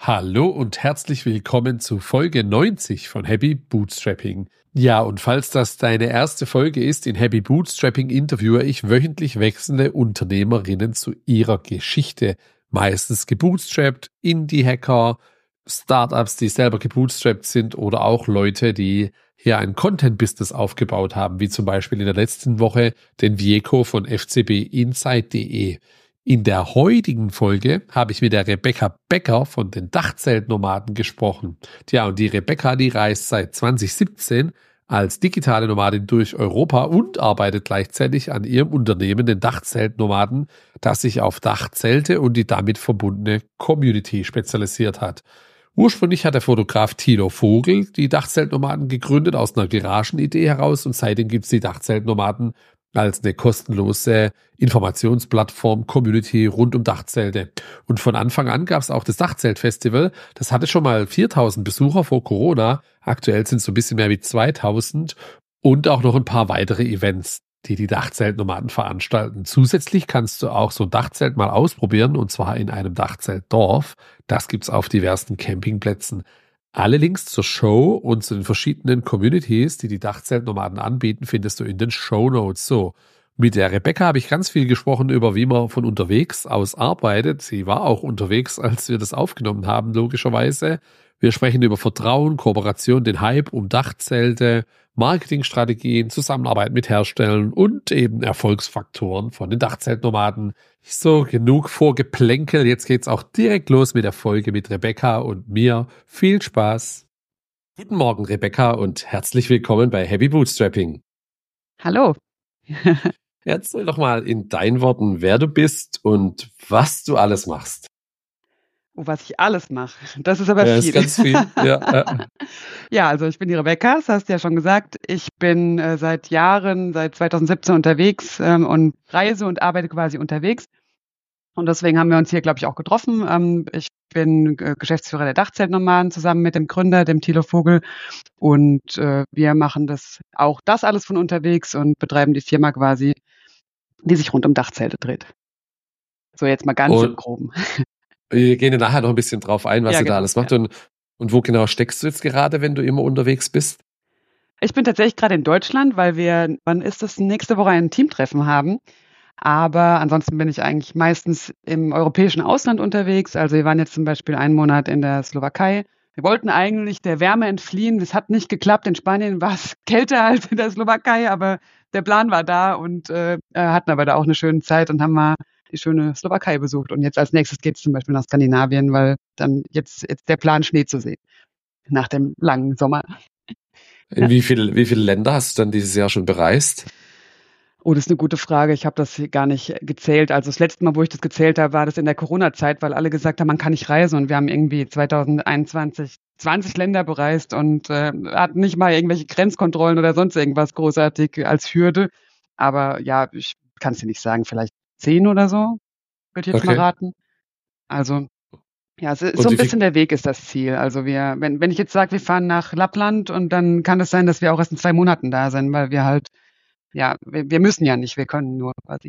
Hallo und herzlich willkommen zu Folge 90 von Happy Bootstrapping. Ja, und falls das deine erste Folge ist, in Happy Bootstrapping interviewe ich wöchentlich wechselnde Unternehmerinnen zu ihrer Geschichte. Meistens gebootstrapped, Indie-Hacker, Startups, die selber gebootstrapped sind oder auch Leute, die hier ein Content-Business aufgebaut haben, wie zum Beispiel in der letzten Woche den Vieko von fcbinsight.de. In der heutigen Folge habe ich mit der Rebecca Becker von den Dachzeltnomaden gesprochen. Tja, und die Rebecca, die reist seit 2017 als digitale Nomadin durch Europa und arbeitet gleichzeitig an ihrem Unternehmen, den Dachzeltnomaden, das sich auf Dachzelte und die damit verbundene Community spezialisiert hat. Ursprünglich hat der Fotograf Thilo Vogel die Dachzeltnomaden gegründet aus einer Garagenidee heraus und seitdem gibt es die Dachzeltnomaden als eine kostenlose Informationsplattform, Community rund um Dachzelte. Und von Anfang an gab es auch das Dachzeltfestival. Das hatte schon mal 4.000 Besucher vor Corona. Aktuell sind es so ein bisschen mehr wie 2.000 und auch noch ein paar weitere Events, die die Dachzeltnomaden veranstalten. Zusätzlich kannst du auch so ein Dachzelt mal ausprobieren und zwar in einem Dachzeltdorf. Das gibt's auf diversen Campingplätzen. Alle Links zur Show und zu den verschiedenen Communities, die die Dachzeltnomaden anbieten, findest du in den Shownotes. So, mit der Rebecca habe ich ganz viel gesprochen über, wie man von unterwegs aus arbeitet. Sie war auch unterwegs, als wir das aufgenommen haben, logischerweise. Wir sprechen über Vertrauen, Kooperation, den Hype um Dachzelte, Marketingstrategien, Zusammenarbeit mit Herstellern und eben Erfolgsfaktoren von den Dachzeltnomaden. So, genug Vorgeplänkel. Jetzt geht's auch direkt los mit der Folge mit Rebecca und mir. Viel Spaß. Guten Morgen, Rebecca, und herzlich willkommen bei Happy Bootstrapping. Hallo. Erzähl doch mal in deinen Worten, wer du bist und was du alles machst. Was ich alles mache. Das ist aber Ja, viel. Ist ganz viel. Ja. Ja, also ich bin die Rebecca, das hast du ja schon gesagt. Ich bin seit Jahren, seit 2017 unterwegs und reise und arbeite quasi unterwegs. Und deswegen haben wir uns hier, glaube ich, auch getroffen. Ich bin Geschäftsführer der Dachzeltnomaden zusammen mit dem Gründer, dem Thilo Vogel. Und wir machen das alles von unterwegs und betreiben die Firma quasi, die sich rund um Dachzelte dreht. So, jetzt mal ganz im Groben. Wir gehen ja nachher noch ein bisschen drauf ein, was Ja, ihr genau, da alles macht. ja. Und wo genau steckst du jetzt gerade, wenn du immer unterwegs bist? Ich bin tatsächlich gerade in Deutschland, weil wir, wann ist das, nächste Woche ein Teamtreffen haben. Aber ansonsten bin ich eigentlich meistens im europäischen Ausland unterwegs. Also wir waren jetzt zum Beispiel einen Monat in der Slowakei. Wir wollten eigentlich der Wärme entfliehen. Das hat nicht geklappt. In Spanien war es kälter als in der Slowakei, aber der Plan war da und hatten aber da auch eine schöne Zeit und haben mal die schöne Slowakei besucht. Und jetzt als nächstes geht es zum Beispiel nach Skandinavien, weil dann jetzt der Plan, Schnee zu sehen nach dem langen Sommer. In wie viele Länder hast du dann dieses Jahr schon bereist? Oh, das ist eine gute Frage. Ich habe das gar nicht gezählt. Also das letzte Mal, wo ich das gezählt habe, war das in der Corona-Zeit, weil alle gesagt haben, man kann nicht reisen. Und wir haben irgendwie 2021 20 Länder bereist und hatten nicht mal irgendwelche Grenzkontrollen oder sonst irgendwas großartig als Hürde. Aber ja, ich kann es dir nicht sagen, vielleicht 10 oder so, würde ich jetzt mal raten. Also ja, es ist so ein bisschen der Weg ist das Ziel. Also wenn ich jetzt sage, wir fahren nach Lappland und dann kann es sein, dass wir auch erst in 2 Monaten da sind, weil wir halt ja, wir müssen ja nicht, wir können nur quasi.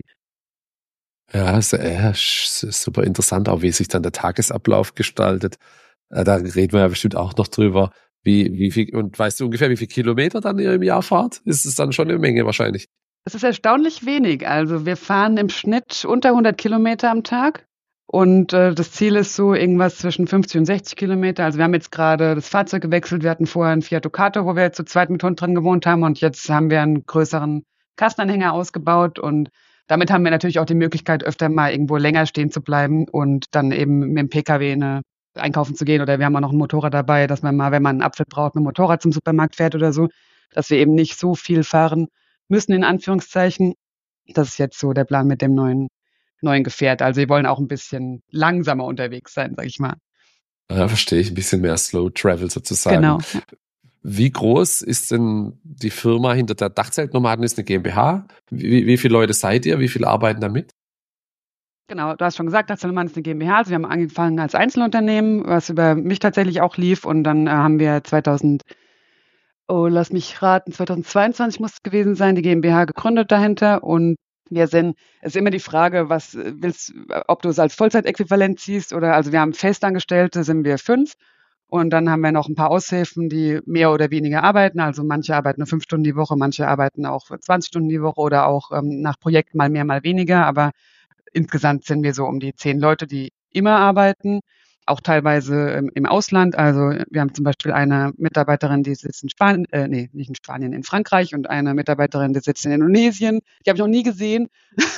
Ja, es ist super interessant, auch wie sich dann der Tagesablauf gestaltet. Da reden wir ja bestimmt auch noch drüber. Wie viel, und weißt du ungefähr, wie viele Kilometer dann ihr im Jahr fahrt? Ist es dann schon eine Menge wahrscheinlich? Es ist erstaunlich wenig. Also wir fahren im Schnitt unter 100 Kilometer am Tag. Und das Ziel ist so irgendwas zwischen 50 und 60 Kilometer. Also wir haben jetzt gerade das Fahrzeug gewechselt. Wir hatten vorher einen Fiat Ducato, wo wir zu zweit mit Hund drin gewohnt haben. Und jetzt haben wir einen größeren Kastenanhänger ausgebaut. Und damit haben wir natürlich auch die Möglichkeit, öfter mal irgendwo länger stehen zu bleiben und dann eben mit dem Pkw einkaufen zu gehen. Oder wir haben auch noch ein Motorrad dabei, dass man mal, wenn man einen Apfel braucht, mit dem Motorrad zum Supermarkt fährt oder so. Dass wir eben nicht so viel fahren müssen, in Anführungszeichen. Das ist jetzt so der Plan mit dem neuen Gefährt. Also wir wollen auch ein bisschen langsamer unterwegs sein, sag ich mal. Ja, verstehe ich. Ein bisschen mehr Slow Travel sozusagen. Genau. Wie groß ist denn die Firma hinter der Dachzeltnomaden? Ist eine GmbH? Wie viele Leute seid ihr? Wie viele arbeiten damit? Genau, du hast schon gesagt, Dachzeltnomaden ist eine GmbH. Also wir haben angefangen als Einzelunternehmen, was über mich tatsächlich auch lief. Und dann haben wir 2022 muss es gewesen sein, die GmbH gegründet dahinter. Und Es ist immer die Frage, ob du es als Vollzeitäquivalent siehst oder, also wir haben Festangestellte, sind wir 5. Und dann haben wir noch ein paar Aushilfen, die mehr oder weniger arbeiten. Also manche arbeiten nur 5 Stunden die Woche, manche arbeiten auch 20 Stunden die Woche oder auch nach Projekt mal mehr, mal weniger. Aber insgesamt sind wir so um die 10 Leute, die immer arbeiten, auch teilweise im Ausland. Also wir haben zum Beispiel eine Mitarbeiterin, die sitzt in Spanien, nee, nicht in Spanien, in Frankreich, und eine Mitarbeiterin, die sitzt in Indonesien. Die habe ich noch nie gesehen.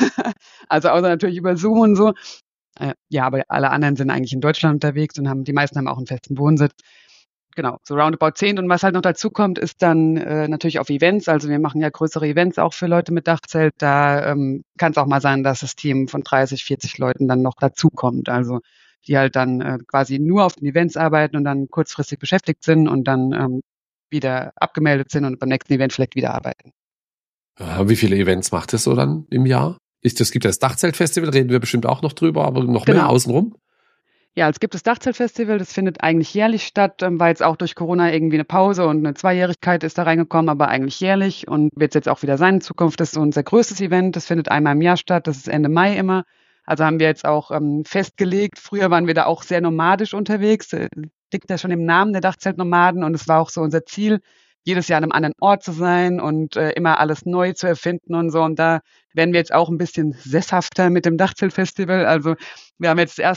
Also außer natürlich über Zoom und so. Ja, aber alle anderen sind eigentlich in Deutschland unterwegs und die meisten haben auch einen festen Wohnsitz. Genau, so roundabout 10. Und was halt noch dazu kommt, ist dann natürlich auf Events. Also wir machen ja größere Events auch für Leute mit Dachzelt. Da kann es auch mal sein, dass das Team von 30, 40 Leuten dann noch dazukommt. Also die halt dann quasi nur auf den Events arbeiten und dann kurzfristig beschäftigt sind und dann wieder abgemeldet sind und beim nächsten Event vielleicht wieder arbeiten. Wie viele Events macht es so dann im Jahr? Es gibt das Dachzeltfestival, reden wir bestimmt auch noch drüber, aber noch mehr Genau. außenrum? Ja, es gibt das Dachzeltfestival, das findet eigentlich jährlich statt, war jetzt auch durch Corona irgendwie eine Pause und eine Zweijährigkeit ist da reingekommen, aber eigentlich jährlich und wird jetzt auch wieder sein in Zukunft. Das ist unser größtes Event, das findet einmal im Jahr statt, das ist Ende Mai immer. Also haben wir jetzt auch festgelegt. Früher waren wir da auch sehr nomadisch unterwegs, liegt ja schon im Namen der Dachzeltnomaden, und es war auch so unser Ziel, jedes Jahr an einem anderen Ort zu sein und immer alles neu zu erfinden und so. Und da werden wir jetzt auch ein bisschen sesshafter mit dem Dachzeltfestival. Also wir haben jetzt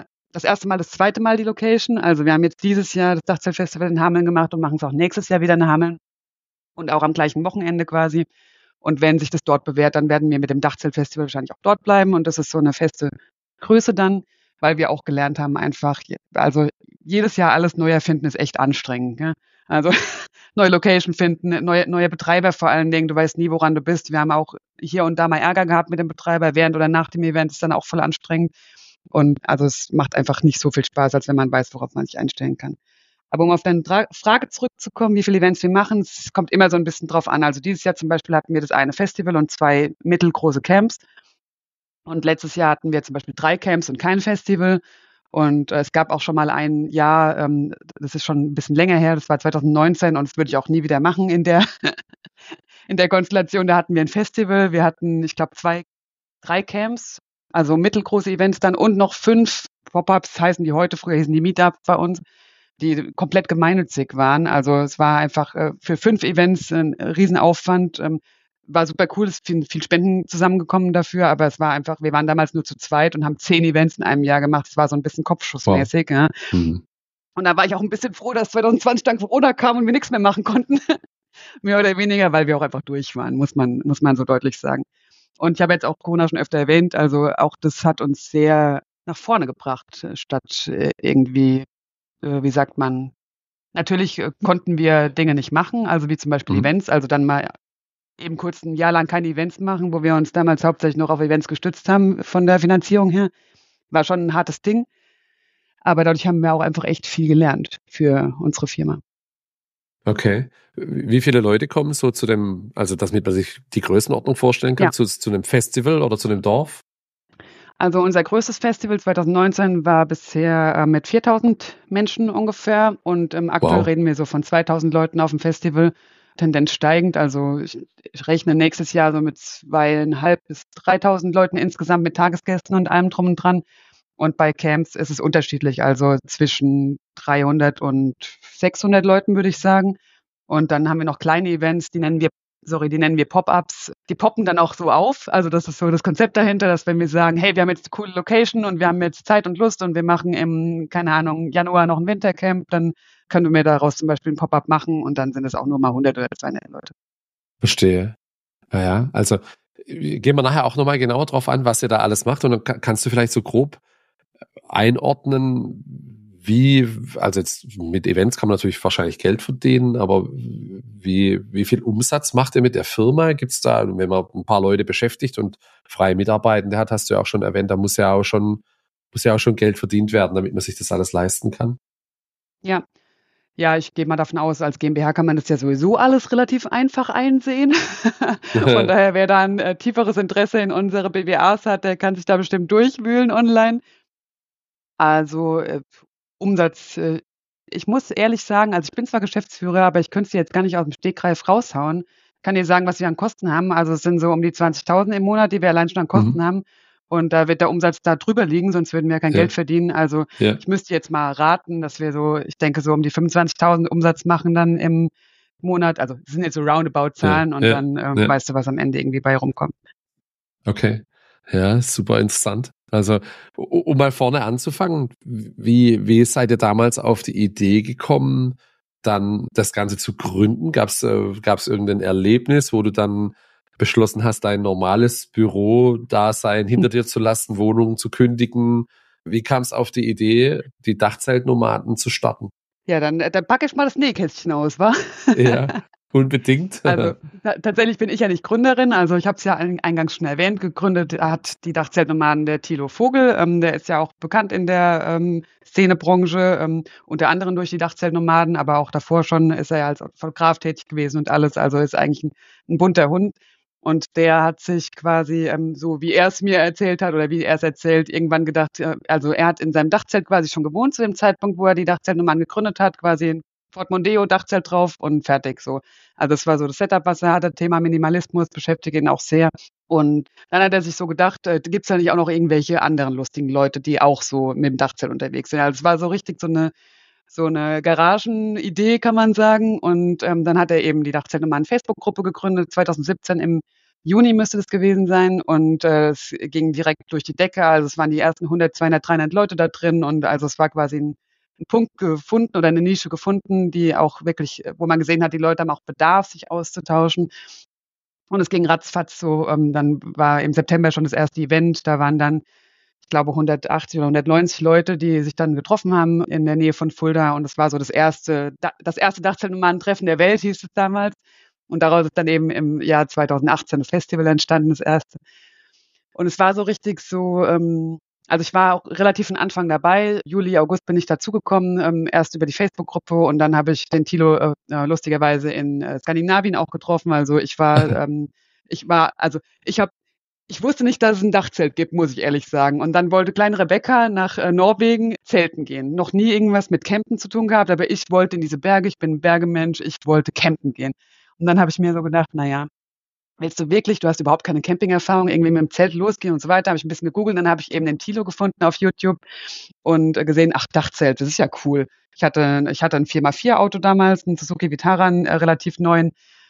das zweite Mal die Location. Also wir haben jetzt dieses Jahr das Dachzeltfestival in Hameln gemacht und machen es auch nächstes Jahr wieder in Hameln und auch am gleichen Wochenende quasi. Und wenn sich das dort bewährt, dann werden wir mit dem Dachzeltfestival wahrscheinlich auch dort bleiben. Und das ist so eine feste Größe dann, weil wir auch gelernt haben, einfach, also jedes Jahr alles neu erfinden ist echt anstrengend. Gell? Also neue Location finden, neue Betreiber vor allen Dingen. Du weißt nie, woran du bist. Wir haben auch hier und da mal Ärger gehabt mit dem Betreiber während oder nach dem Event. Ist dann auch voll anstrengend. Und also es macht einfach nicht so viel Spaß, als wenn man weiß, worauf man sich einstellen kann. Aber um auf deine Frage zurückzukommen, wie viele Events wir machen, es kommt immer so ein bisschen drauf an. Also dieses Jahr zum Beispiel hatten wir das eine Festival und 2 mittelgroße Camps. Und letztes Jahr hatten wir zum Beispiel 3 Camps und kein Festival. Und es gab auch schon mal ein Jahr, das ist schon ein bisschen länger her, das war 2019, und das würde ich auch nie wieder machen in der, in der Konstellation. Da hatten wir ein Festival, wir hatten, ich glaube, 3 Camps, also mittelgroße Events dann, und noch 5 Pop-ups heißen die heute, früher hießen die Meetups bei uns, die komplett gemeinnützig waren. Also es war einfach für 5 Events ein Riesenaufwand. War super cool, es sind viel Spenden zusammengekommen dafür, aber es war einfach, wir waren damals nur zu zweit und haben 10 Events in einem Jahr gemacht. Es war so ein bisschen kopfschussmäßig. Wow. Ja. Mhm. Und da war ich auch ein bisschen froh, dass 2020 dann Corona kam und wir nichts mehr machen konnten. Mehr oder weniger, weil wir auch einfach durch waren, muss man so deutlich sagen. Und ich habe jetzt auch Corona schon öfter erwähnt, also auch das hat uns sehr nach vorne gebracht, statt irgendwie, wie sagt man, natürlich konnten wir Dinge nicht machen, also wie zum Beispiel Events, also dann mal eben kurz ein Jahr lang keine Events machen, wo wir uns damals hauptsächlich noch auf Events gestützt haben von der Finanzierung her. War schon ein hartes Ding, aber dadurch haben wir auch einfach echt viel gelernt für unsere Firma. Okay. Wie viele Leute kommen so zu dem, also damit man sich die Größenordnung vorstellen kann, zu einem Festival oder zu einem Dorf? Also unser größtes Festival 2019 war bisher mit 4.000 Menschen ungefähr, und aktuell reden wir so von 2.000 Leuten auf dem Festival, Tendenz steigend. Also ich rechne nächstes Jahr so mit 2.500 bis 3.000 Leuten insgesamt mit Tagesgästen und allem drum und dran. Und bei Camps ist es unterschiedlich, also zwischen 300 und 600 Leuten, würde ich sagen. Und dann haben wir noch kleine Events, die nennen wir Pop-ups. Die poppen dann auch so auf. Also das ist so das Konzept dahinter, dass wenn wir sagen, hey, wir haben jetzt eine coole Location und wir haben jetzt Zeit und Lust und wir machen im, keine Ahnung, Januar noch ein Wintercamp, dann können wir daraus zum Beispiel ein Pop-up machen und dann sind es auch nur mal 100 oder 200 Leute. Verstehe. Ja, also gehen wir nachher auch nochmal genauer drauf an, was ihr da alles macht, und dann kannst du vielleicht so grob einordnen, also jetzt mit Events kann man natürlich wahrscheinlich Geld verdienen, aber wie viel Umsatz macht ihr mit der Firma? Gibt's da, wenn man ein paar Leute beschäftigt und freie Mitarbeitende hat, hast du ja auch schon erwähnt, da muss ja auch schon Geld verdient werden, damit man sich das alles leisten kann. Ja. Ja, ich gehe mal davon aus, als GmbH kann man das ja sowieso alles relativ einfach einsehen. Von daher, wer da ein tieferes Interesse in unsere BWAs hat, der kann sich da bestimmt durchwühlen online. Also Umsatz, ich muss ehrlich sagen, also ich bin zwar Geschäftsführer, aber ich könnte es jetzt gar nicht aus dem Stegreif raushauen. kann dir sagen, was wir an Kosten haben. Also es sind so um die 20.000 im Monat, die wir allein schon an Kosten Mhm. haben. Und da wird der Umsatz da drüber liegen, sonst würden wir kein Ja, Geld verdienen. Also ja, ich müsste jetzt mal raten, dass wir so, ich denke, so um die 25.000 Umsatz machen dann im Monat. Also das sind jetzt so roundabout ja, Zahlen und ja, dann ja. weißt du, was am Ende irgendwie bei rumkommt. Okay. Ja, super interessant. Also, um mal vorne anzufangen, wie seid ihr damals auf die Idee gekommen, dann das Ganze zu gründen? Gab's irgendein Erlebnis, wo du dann beschlossen hast, dein normales Büro-Dasein hinter dir zu lassen, Wohnungen zu kündigen? Wie kam es auf die Idee, die Dachzeltnomaden zu starten? Ja, dann packe ich mal das Nähkästchen aus, wa? Ja, unbedingt. Also tatsächlich bin ich ja nicht Gründerin. Also ich habe es ja eingangs schon erwähnt. Gegründet hat die Dachzeltnomaden der Thilo Vogel. Der ist ja auch bekannt in der Szenebranche, unter anderem durch die Dachzeltnomaden, aber auch davor schon ist er ja als Fotograf tätig gewesen und alles. Also ist eigentlich ein bunter Hund. Und der hat sich quasi, so wie er es mir erzählt hat oder wie er es erzählt, irgendwann gedacht, also er hat in seinem Dachzelt quasi schon gewohnt zu dem Zeitpunkt, wo er die Dachzeltnomaden gegründet hat, quasi ein Ford Mondeo, Dachzelt drauf und fertig so. Also das war so das Setup, was er hatte. Thema Minimalismus beschäftigt ihn auch sehr. Und dann hat er sich so gedacht, gibt es da nicht auch noch irgendwelche anderen lustigen Leute, die auch so mit dem Dachzelt unterwegs sind. Also es war so richtig so eine Garagenidee, kann man sagen. Und dann hat er eben die Dachzeltnomaden Facebook-Gruppe gegründet, 2017 im Juni müsste das gewesen sein. Und es ging direkt durch die Decke. Also es waren die ersten 100, 200, 300 Leute da drin. Und also es war quasi ein Punkt gefunden oder eine Nische gefunden, die auch wirklich, wo man gesehen hat, die Leute haben auch Bedarf, sich auszutauschen. Und es ging ratzfatz so. Dann war im September schon das erste Event. Da waren dann, ich glaube, 180 oder 190 Leute, die sich dann getroffen haben in der Nähe von Fulda. Und das war so das erste Dachzeltnomaden-Treffen der Welt, hieß es damals. Und daraus ist dann eben im Jahr 2018 das Festival entstanden, das erste. Und es war so richtig so, also ich war auch relativ von Anfang dabei. Juli, August bin ich dazugekommen, erst über die Facebook-Gruppe und dann habe ich den Thilo lustigerweise in Skandinavien auch getroffen. Also ich wusste nicht, dass es ein Dachzelt gibt, muss ich ehrlich sagen. Und dann wollte kleine Rebecca nach Norwegen zelten gehen. Noch nie irgendwas mit Campen zu tun gehabt, aber ich wollte in diese Berge, ich bin ein Bergemensch, ich wollte campen gehen. Und dann habe ich mir so gedacht, naja, willst du wirklich, du hast überhaupt keine Camping-Erfahrung, irgendwie mit dem Zelt losgehen und so weiter, habe ich ein bisschen gegoogelt, dann habe ich eben den Thilo gefunden auf YouTube und gesehen, ach, Dachzelt, das ist ja cool. Ich hatte ein 4x4 Auto damals, einen Suzuki Vitara, einen relativ neuen.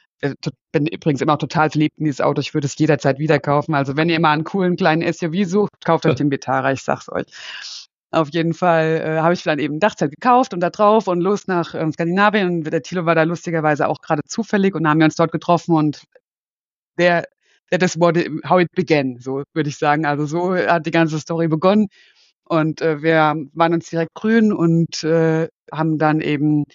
Bin übrigens immer noch total verliebt in dieses Auto. Ich würde es jederzeit wieder kaufen. Also wenn ihr mal einen coolen kleinen SUV sucht, kauft euch den Vitara, ich sag's euch. Auf jeden Fall habe ich dann eben ein Dachzelt gekauft und da drauf und los nach Skandinavien. Und der Thilo war da lustigerweise auch gerade zufällig und dann haben wir uns dort getroffen und der, das what how it began, so würde ich sagen. Also so hat die ganze Story begonnen. Und wir waren uns direkt grün und haben dann eben,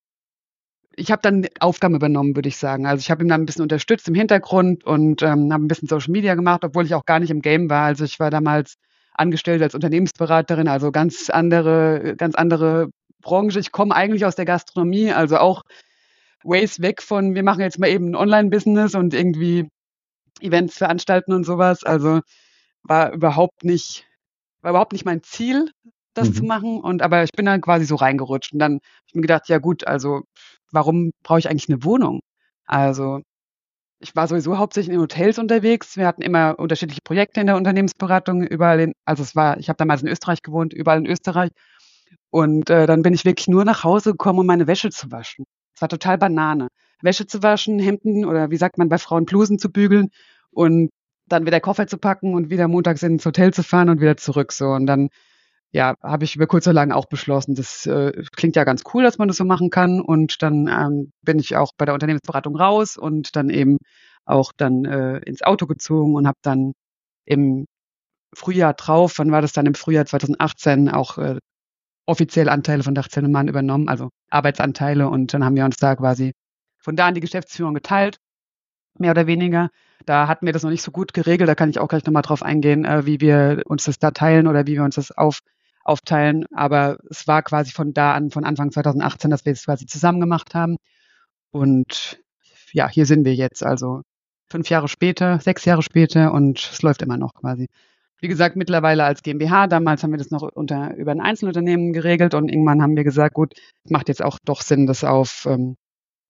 ich habe dann Aufgaben übernommen, würde ich sagen. Also ich habe ihn dann ein bisschen unterstützt im Hintergrund und habe ein bisschen Social Media gemacht, obwohl ich auch gar nicht im Game war. Also ich war damals angestellt als Unternehmensberaterin, also ganz andere Branche. Ich komme eigentlich aus der Gastronomie, also auch ways weg von, wir machen jetzt mal eben ein Online-Business und irgendwie Events veranstalten und sowas. Also war überhaupt nicht, war überhaupt nicht mein Ziel, das zu Mhm. machen. Aber ich bin dann quasi so reingerutscht. Und dann habe ich mir gedacht, ja gut, also warum brauche ich eigentlich eine Wohnung? Also ich war sowieso hauptsächlich in Hotels unterwegs. Wir hatten immer unterschiedliche Projekte in der Unternehmensberatung, ich habe damals in Österreich gewohnt, überall in Österreich. Und dann bin ich wirklich nur nach Hause gekommen, um meine Wäsche zu waschen. Es war total Banane. Wäsche zu waschen, Hemden oder wie sagt man bei Frauen, Blusen zu bügeln und dann wieder Koffer zu packen und wieder montags ins Hotel zu fahren und wieder zurück so. Und dann, ja, habe ich über kurz oder lang auch beschlossen, das klingt ja ganz cool, dass man das so machen kann. Und dann bin ich auch bei der Unternehmensberatung raus und dann eben auch dann ins Auto gezogen und habe dann im Frühjahr drauf, wann war das dann im Frühjahr 2018, auch offiziell Anteile von Dachzeltnomaden übernommen, also Arbeitsanteile. Und dann haben wir uns da quasi von da an die Geschäftsführung geteilt, mehr oder weniger. Da hatten wir das noch nicht so gut geregelt. Da kann ich auch gleich nochmal drauf eingehen, wie wir uns das da teilen oder wie wir uns das aufteilen. Aber es war quasi von da an, von Anfang 2018, dass wir es quasi zusammen gemacht haben. Und ja, hier sind wir jetzt, also 5 Jahre später, 6 Jahre später und es läuft immer noch quasi. Wie gesagt, mittlerweile als GmbH. Damals haben wir das noch über ein Einzelunternehmen geregelt und irgendwann haben wir gesagt, gut, es macht jetzt auch doch Sinn, das auf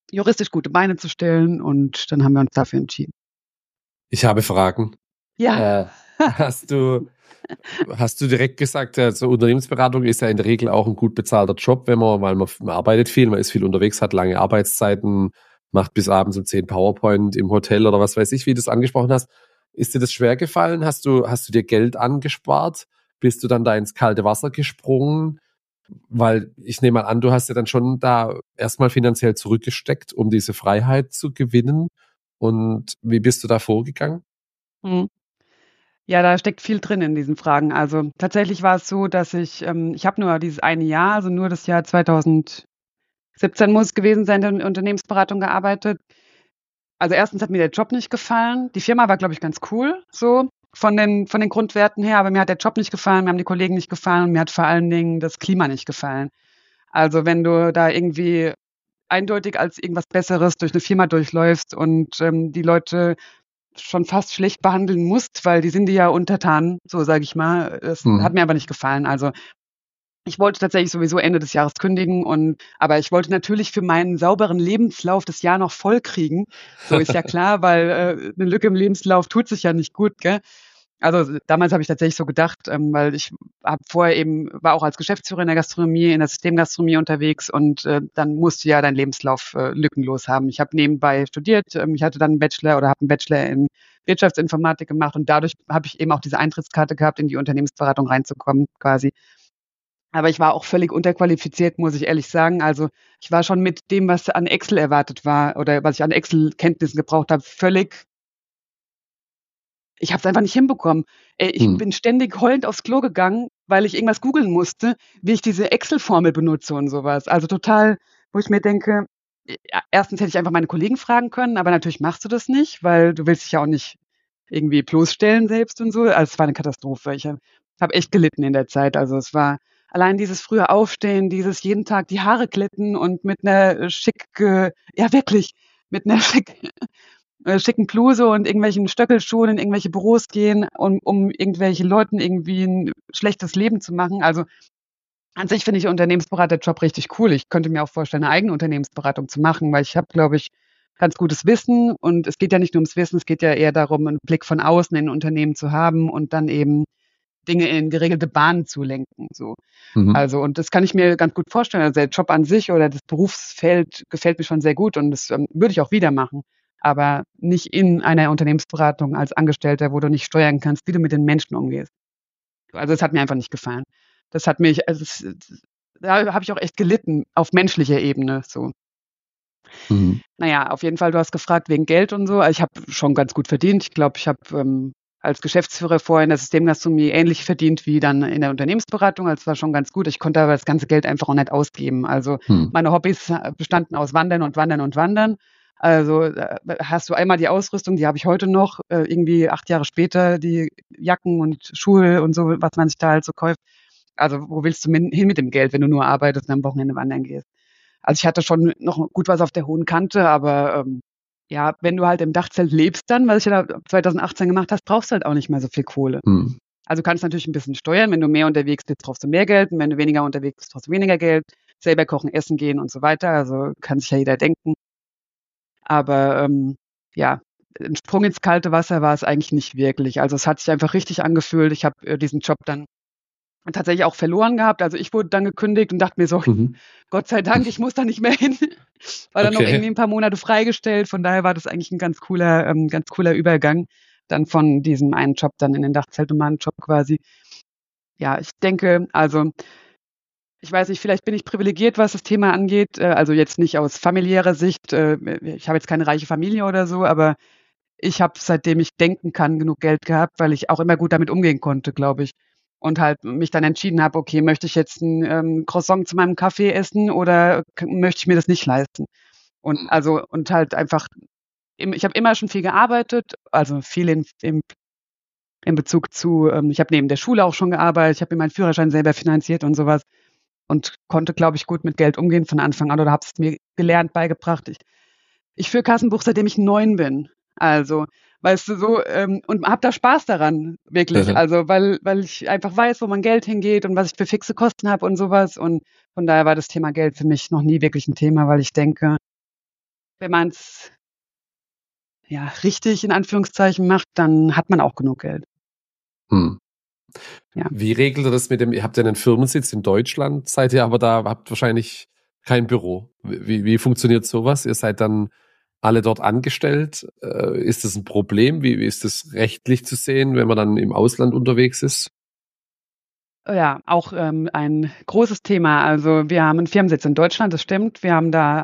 juristisch gute Beine zu stellen und dann haben wir uns dafür entschieden. Ich habe Fragen. Ja. Hast du direkt gesagt, also Unternehmensberatung ist ja in der Regel auch ein gut bezahlter Job, weil man arbeitet viel, man ist viel unterwegs, hat lange Arbeitszeiten, macht bis abends um 10 PowerPoint im Hotel oder was weiß ich, wie du es angesprochen hast. Ist dir das schwer gefallen? Hast du dir Geld angespart? Bist du dann da ins kalte Wasser gesprungen? Weil ich nehme mal an, du hast ja dann schon da erstmal finanziell zurückgesteckt, um diese Freiheit zu gewinnen. Und wie bist du da vorgegangen? Mhm. Ja, da steckt viel drin in diesen Fragen. Also tatsächlich war es so, dass ich habe nur dieses eine Jahr, also nur das Jahr 2017 muss es gewesen sein, in der Unternehmensberatung gearbeitet. Also erstens hat mir der Job nicht gefallen. Die Firma war, glaube ich, ganz cool, so von den Grundwerten her, aber mir hat der Job nicht gefallen, mir haben die Kollegen nicht gefallen und mir hat vor allen Dingen das Klima nicht gefallen. Also wenn du da irgendwie eindeutig als irgendwas Besseres durch eine Firma durchläufst und die Leute schon fast schlecht behandeln musst, weil die sind dir ja untertan, so sage ich mal. Das hat mir aber nicht gefallen. Also ich wollte tatsächlich sowieso Ende des Jahres kündigen aber ich wollte natürlich für meinen sauberen Lebenslauf das Jahr noch voll kriegen. So ist ja klar, weil 'ne Lücke im Lebenslauf tut sich ja nicht gut, gell? Also damals habe ich tatsächlich so gedacht, weil ich habe vorher eben war auch als Geschäftsführer in der Gastronomie, in der Systemgastronomie unterwegs und dann musst du ja deinen Lebenslauf lückenlos haben. Ich habe nebenbei studiert, ich hatte dann 'n Bachelor oder habe 'n Bachelor in Wirtschaftsinformatik gemacht und dadurch habe ich eben auch diese Eintrittskarte gehabt, in die Unternehmensberatung reinzukommen quasi. Aber ich war auch völlig unterqualifiziert, muss ich ehrlich sagen. Also, ich war schon mit dem, was an Excel erwartet war oder was ich an Excel-Kenntnissen gebraucht habe, völlig ich habe es einfach nicht hinbekommen. Ich Hm. bin ständig heulend aufs Klo gegangen, weil ich irgendwas googeln musste, wie ich diese Excel-Formel benutze und so was. Also, total, wo ich mir denke, erstens hätte ich einfach meine Kollegen fragen können, aber natürlich machst du das nicht, weil du willst dich ja auch nicht irgendwie bloßstellen selbst und so. Also, es war 'ne Katastrophe. Ich habe echt gelitten in der Zeit. Also, es war allein dieses frühe Aufstehen, dieses jeden Tag die Haare glätten und mit 'ner ja wirklich, mit 'ner schicken Bluse und irgendwelchen Stöckelschuhen in irgendwelche Büros gehen, um irgendwelchen Leuten irgendwie 'n schlechtes Leben zu machen. Also, an sich finde ich Unternehmensberaterjob richtig cool. Ich könnte mir auch vorstellen, 'ne eigene Unternehmensberatung zu machen, weil ich habe, glaube ich, ganz gutes Wissen und es geht ja nicht nur ums Wissen, es geht ja eher darum, 'n Blick von außen in 'n Unternehmen zu haben und dann eben Dinge in geregelte Bahnen zu lenken, so. Mhm. Also und das kann ich mir ganz gut vorstellen. Also, der Job an sich oder das Berufsfeld gefällt mir schon sehr gut und das würde ich auch wieder machen, aber nicht in einer Unternehmensberatung als Angestellter, wo du nicht steuern kannst, wie du mit den Menschen umgehst. Also, es hat mir einfach nicht gefallen. Das hat mich also, da habe ich auch echt gelitten auf menschlicher Ebene so. Mhm. Na ja, auf jeden Fall, du hast gefragt wegen Geld und so. Also, ich habe schon ganz gut verdient. Ich glaube, ich habe, als Geschäftsführer vorher in der Systemgastronomie ähnlich verdient wie dann in der Unternehmensberatung. Also, es war schon ganz gut. Ich konnte aber das ganze Geld einfach auch nicht ausgeben. Also, Hm. meine Hobbys bestanden aus Wandern und Wandern und Wandern. Also, hast du einmal die Ausrüstung, die habe ich heute noch, irgendwie 8 Jahre später, die Jacken und Schuhe und so, was man sich da halt so kauft. Also, wo willst du hin mit dem Geld, wenn du nur arbeitest und am Wochenende wandern gehst? Also, ich hatte schon noch gut was auf der hohen Kante, aber, ja, wenn du halt im Dachzelt lebst dann, was ich ja da 2018 gemacht habe, brauchst du halt auch nicht mehr so viel Kohle. Hm. Also, du kannst natürlich 'n bisschen steuern. Wenn du mehr unterwegs bist, brauchst du mehr Geld und wenn du weniger unterwegs bist, brauchst du weniger Geld. Selber kochen, essen gehen und so weiter. Also, kann sich ja jeder denken. Aber, ja, 'n Sprung ins kalte Wasser war es eigentlich nicht wirklich. Also, es hat sich einfach richtig angefühlt. Ich habe, diesen Job dann tatsächlich auch verloren gehabt. Also, ich wurde dann gekündigt und dachte mir so: Mhm. „Gott sei Dank, ich muss da nicht mehr hin.“ War dann noch Okay. irgendwie 'n paar Monate freigestellt. Von daher war das eigentlich 'n ganz cooler Übergang dann von diesem einen Job dann in den Dachzeltnomadenjob quasi. Ja, ich denke also, ich weiß nicht, vielleicht bin ich privilegiert, was das Thema angeht, also jetzt nicht aus familiärer Sicht. Ich habe jetzt keine reiche Familie oder so, aber ich habe, seitdem ich denken kann, genug Geld gehabt, weil ich auch immer gut damit umgehen konnte, glaube ich. Und halt mich dann entschieden habe: „Okay, möchte ich jetzt 'n, Croissant zu meinem Kaffee essen oder möchte ich mir das nicht leisten?“ Und also und halt einfach ich habe immer schon viel gearbeitet, also viel in Bezug zu ich habe neben der Schule auch schon gearbeitet, ich habe mir meinen Führerschein selber finanziert und so was und konnte, glaube ich, gut mit Geld umgehen von Anfang an oder habe es mir gelernt, beigebracht. Ich führe Kassenbuch, seitdem ich 9 bin. Also, weißt du, so, und habe da Spaß daran, wirklich. Aha. Also, weil ich einfach weiß, wo mein Geld hingeht und was ich für fixe Kosten habe und so was. Und von daher war das Thema Geld für mich noch nie wirklich 'n Thema, weil ich denke wenn man es ja richtig in Anführungszeichen macht, dann hat man auch genug Geld. Hm. Ja. Wie regelt ihr das mit dem, ihr habt ja einen Firmensitz in Deutschland, seid ihr aber da, habt wahrscheinlich kein Büro. Wie funktioniert sowas? Ihr seid dann alle dort angestellt. Ist das ein Problem? Wie ist das rechtlich zu sehen, wenn man dann im Ausland unterwegs ist? Ja, auch ein großes Thema. Also wir haben einen Firmensitz in Deutschland, das stimmt. Wir haben da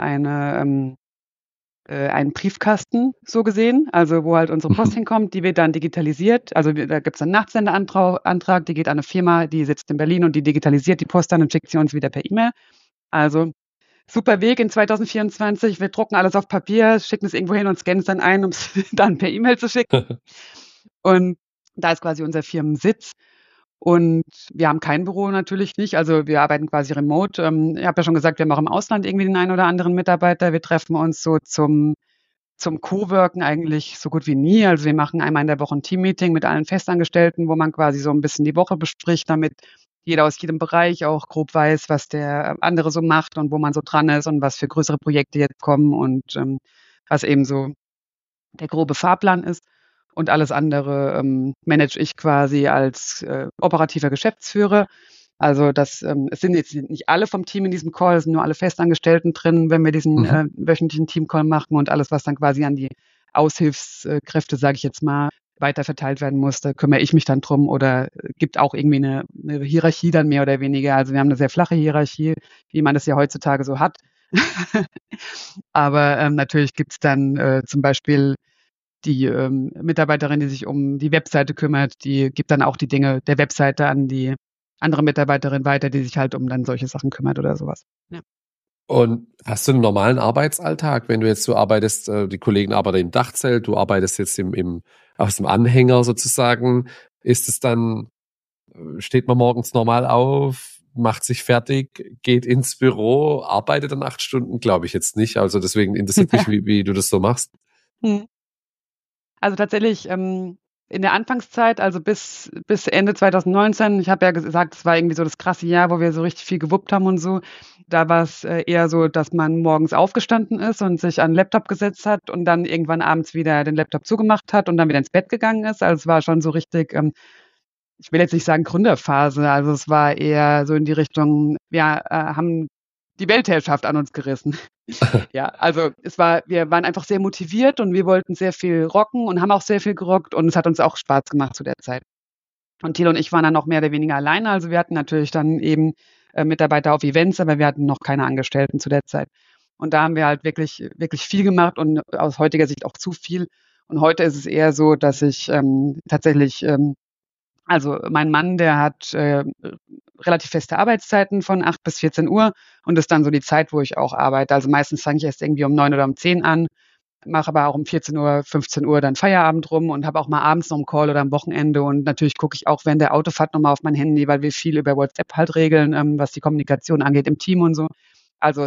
einen Briefkasten so gesehen, also wo halt unsere Post hinkommt, die wird dann digitalisiert. Also da gibt es einen Nachsendeantrag, die geht an eine Firma, die sitzt in Berlin und die digitalisiert die Post dann und schickt sie uns wieder per E-Mail. Also super Weg in 2024. Wir drucken alles auf Papier, schicken es irgendwo hin und scannen es dann ein, um es dann per E-Mail zu schicken. Und da ist quasi unser Firmensitz. Und wir haben kein Büro natürlich nicht. Also wir arbeiten quasi remote. Ich habe ja schon gesagt, wir haben auch im Ausland irgendwie den einen oder anderen Mitarbeiter. Wir treffen uns so zum Coworken eigentlich so gut wie nie. Also wir machen einmal in der Woche ein Teammeeting mit allen Festangestellten, wo man quasi so ein bisschen die Woche bespricht, damit jeder aus jedem Bereich auch grob weiß, was der andere so macht und wo man so dran ist und was für größere Projekte jetzt kommen und was eben so der grobe Fahrplan ist. Und alles andere manage ich quasi als operativer Geschäftsführer. Also es sind jetzt nicht alle vom Team in diesem Call, es sind nur alle Festangestellten drin, wenn wir diesen wöchentlichen Teamcall machen und alles, was dann quasi an die Aushilfskräfte, sage ich jetzt mal, weiter verteilt werden muss, da kümmere ich mich dann drum oder gibt auch irgendwie eine Hierarchie dann mehr oder weniger. Also wir haben eine sehr flache Hierarchie, wie man das ja heutzutage so hat. Aber natürlich gibt's dann zum Beispiel die Mitarbeiterin, die sich um die Webseite kümmert, die gibt dann auch die Dinge der Webseite an die andere Mitarbeiterin weiter, die sich halt um dann solche Sachen kümmert oder sowas. Ja. Und hast du einen normalen Arbeitsalltag, wenn du jetzt so arbeitest, die Kollegen arbeiten im Dachzelt, du arbeitest jetzt aus dem Anhänger sozusagen, ist es dann, steht man morgens normal auf, macht sich fertig, geht ins Büro, arbeitet dann 8 Stunden? Glaube ich jetzt nicht. Also deswegen interessiert mich, wie du das so machst. Also tatsächlich in der Anfangszeit, also bis Ende 2019, ich habe ja gesagt, es war irgendwie so das krasse Jahr, wo wir so richtig viel gewuppt haben und so. Da war es eher so, dass man morgens aufgestanden ist und sich an den Laptop gesetzt hat und dann irgendwann abends wieder den Laptop zugemacht hat und dann wieder ins Bett gegangen ist. Also es war schon so richtig, ich will jetzt nicht sagen Gründerphase, also es war eher so in die Richtung, wir haben die Weltherrschaft an uns gerissen. Ja, also wir waren einfach sehr motiviert und wir wollten sehr viel rocken und haben auch sehr viel gerockt und es hat uns auch Spaß gemacht zu der Zeit. Und Thilo und ich waren dann auch mehr oder weniger alleine, also wir hatten natürlich dann eben Mitarbeiter auf Events, aber wir hatten noch keine Angestellten zu der Zeit. Und da haben wir halt wirklich, wirklich viel gemacht und aus heutiger Sicht auch zu viel. Und heute ist es eher so, dass ich tatsächlich also mein Mann, der hat relativ feste Arbeitszeiten von 8 bis 14 Uhr und das ist dann so die Zeit, wo ich auch arbeite. Also meistens fange ich erst irgendwie um 9 oder um 10 an, mache aber auch um 14 Uhr, 15 Uhr dann Feierabend rum und habe auch mal abends noch einen Call oder am Wochenende. Und natürlich gucke ich auch während der Autofahrt nochmal auf mein Handy, weil wir viel über WhatsApp halt regeln, was die Kommunikation angeht im Team und so. Also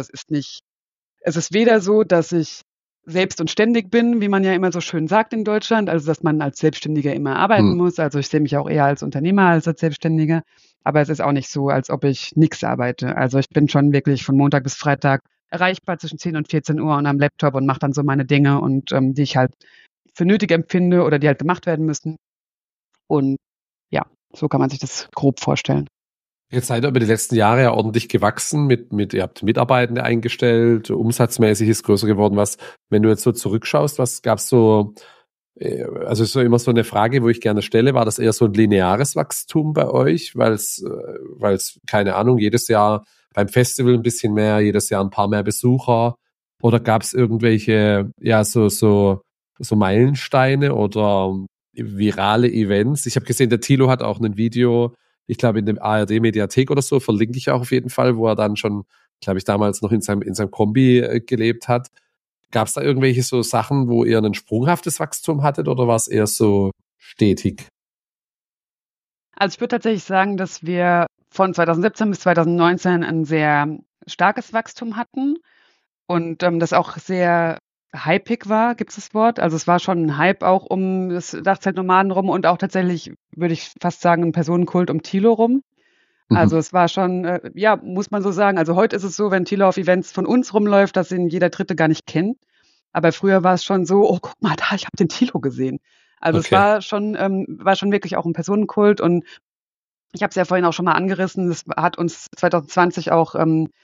es ist weder so, dass ich selbst und ständig bin, wie man ja immer so schön sagt in Deutschland, also dass man als Selbstständiger immer arbeiten muss. Also ich sehe mich auch eher als Unternehmer als als Selbstständiger. Aber es ist auch nicht so, als ob ich nichts arbeite. Also ich bin schon wirklich von Montag bis Freitag erreichbar zwischen 10 und 14 Uhr und am Laptop und mache dann so meine Dinge und die ich halt für nötig empfinde oder die halt gemacht werden müssen. Und ja, so kann man sich das grob vorstellen. Jetzt seid ihr über die letzten Jahre ja ordentlich gewachsen, ihr habt Mitarbeitende eingestellt, umsatzmäßig ist größer geworden. Wenn du jetzt so zurückschaust, was gab's so, also ist so immer so eine Frage, wo ich gerne stelle, war das eher so ein lineares Wachstum bei euch, weil es, keine Ahnung, jedes Jahr beim Festival ein bisschen mehr, jedes Jahr ein paar mehr Besucher, oder gab's irgendwelche, ja, so Meilensteine oder virale Events? Ich habe gesehen, der Thilo hat auch ein Video, ich glaube in dem ARD-Mediathek oder so, verlinke ich auch auf jeden Fall, wo er dann schon, glaube ich, damals noch in seinem Kombi gelebt hat. Gab es da irgendwelche so Sachen, wo ihr ein sprunghaftes Wachstum hattet oder war es eher so stetig? Also ich würde tatsächlich sagen, dass wir von 2017 bis 2019 ein sehr starkes Wachstum hatten und das auch sehr hypig war, gibt es das Wort? Also es war schon ein Hype auch um das Dachzeltnomaden rum und auch tatsächlich, würde ich fast sagen, ein Personenkult um Thilo rum. Also es war schon, ja, muss man so sagen. Also heute ist es so, wenn Thilo auf Events von uns rumläuft, dass ihn jeder Dritte gar nicht kennt. Aber früher war es schon so, oh, guck mal, da, ich habe den Thilo gesehen. Also es Okay. war schon wirklich auch ein Personenkult und ich habe es ja vorhin auch schon mal angerissen. Das hat uns 2020 auch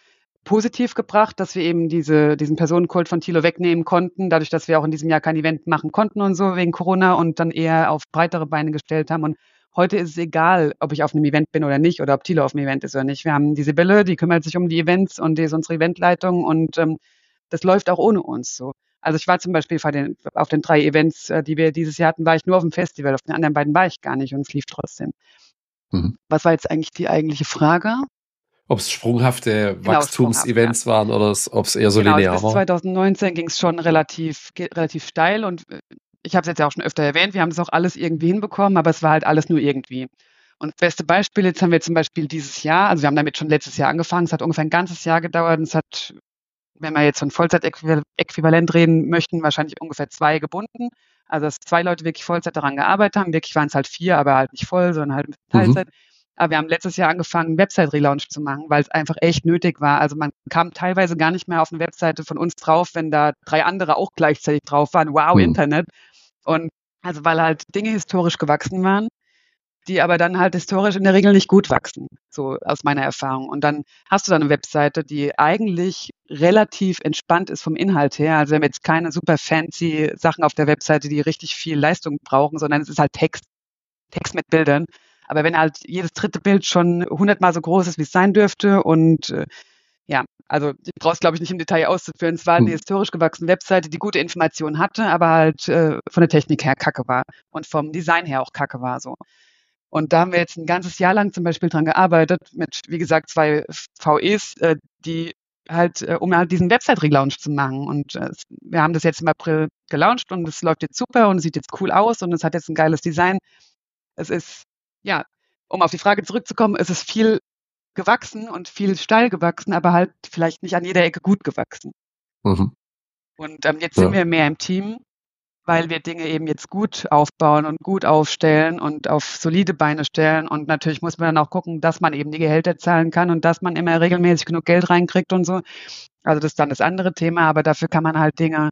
positiv gebracht, dass wir eben diesen Personenkult von Thilo wegnehmen konnten, dadurch, dass wir auch in diesem Jahr kein Event machen konnten und so wegen Corona und dann eher auf breitere Beine gestellt haben. Und heute ist es egal, ob ich auf einem Event bin oder nicht oder ob Thilo auf einem Event ist oder nicht. Wir haben die Sibylle, die kümmert sich um die Events und die ist unsere Eventleitung und das läuft auch ohne uns so. Also ich war zum Beispiel auf den 3 Events, die wir dieses Jahr hatten, war ich nur auf dem Festival. Auf den anderen beiden war ich gar nicht und es lief trotzdem. Mhm. Was war jetzt eigentlich die eigentliche Frage? Ob es sprunghafte Genau, sprunghaft, ja. Wachstumsevents waren oder ob es eher so Genau, also linear bis war. 2019 ging es schon relativ steil und ich habe es jetzt ja auch schon öfter erwähnt, wir haben das auch alles irgendwie hinbekommen, aber es war halt alles nur irgendwie. Und das beste Beispiel, jetzt haben wir zum Beispiel dieses Jahr, also wir haben damit schon letztes Jahr angefangen, es hat ungefähr ein ganzes Jahr gedauert und es hat, wenn wir jetzt von Vollzeitäquivalent reden möchten, wahrscheinlich ungefähr 2 gebunden. Also dass 2 Leute wirklich Vollzeit daran gearbeitet haben. Wirklich waren es halt 4, aber halt nicht voll, sondern halt mit Mhm. Teilzeit. Aber wir haben letztes Jahr angefangen, einen Website-Relaunch zu machen, weil es einfach echt nötig war. Also man kam teilweise gar nicht mehr auf eine Webseite von uns drauf, wenn da 3 andere auch gleichzeitig drauf waren. Wow, Mhm. Internet. Und also weil halt Dinge historisch gewachsen waren, die aber dann halt historisch in der Regel nicht gut wachsen, so aus meiner Erfahrung. Und dann hast du da eine Webseite, die eigentlich relativ entspannt ist vom Inhalt her. Also wir haben jetzt keine super fancy Sachen auf der Webseite, die richtig viel Leistung brauchen, sondern es ist halt Text mit Bildern. Aber wenn halt jedes dritte Bild schon 100-mal so groß ist, wie es sein dürfte und ja, also ich brauche es, glaube ich, nicht im Detail auszuführen. Es war eine Mhm. historisch gewachsene Webseite, die gute Informationen hatte, aber halt von der Technik her kacke war und vom Design her auch kacke war so. Und da haben wir jetzt ein ganzes Jahr lang zum Beispiel dran gearbeitet mit, wie gesagt, 2 VEs, die halt, um halt diesen Website-Relaunch zu machen. Und wir haben das jetzt im April gelauncht und es läuft jetzt super und es sieht jetzt cool aus und es hat jetzt ein geiles Design. Es ist, ja, um auf die Frage zurückzukommen, es ist viel gewachsen und viel steil gewachsen, aber halt vielleicht nicht an jeder Ecke gut gewachsen. Mhm. Und jetzt sind Ja. wir mehr im Team, weil wir Dinge eben jetzt gut aufbauen und gut aufstellen und auf solide Beine stellen. Und natürlich muss man dann auch gucken, dass man eben die Gehälter zahlen kann und dass man immer regelmäßig genug Geld reinkriegt und so. Also das ist dann das andere Thema, aber dafür kann man halt Dinge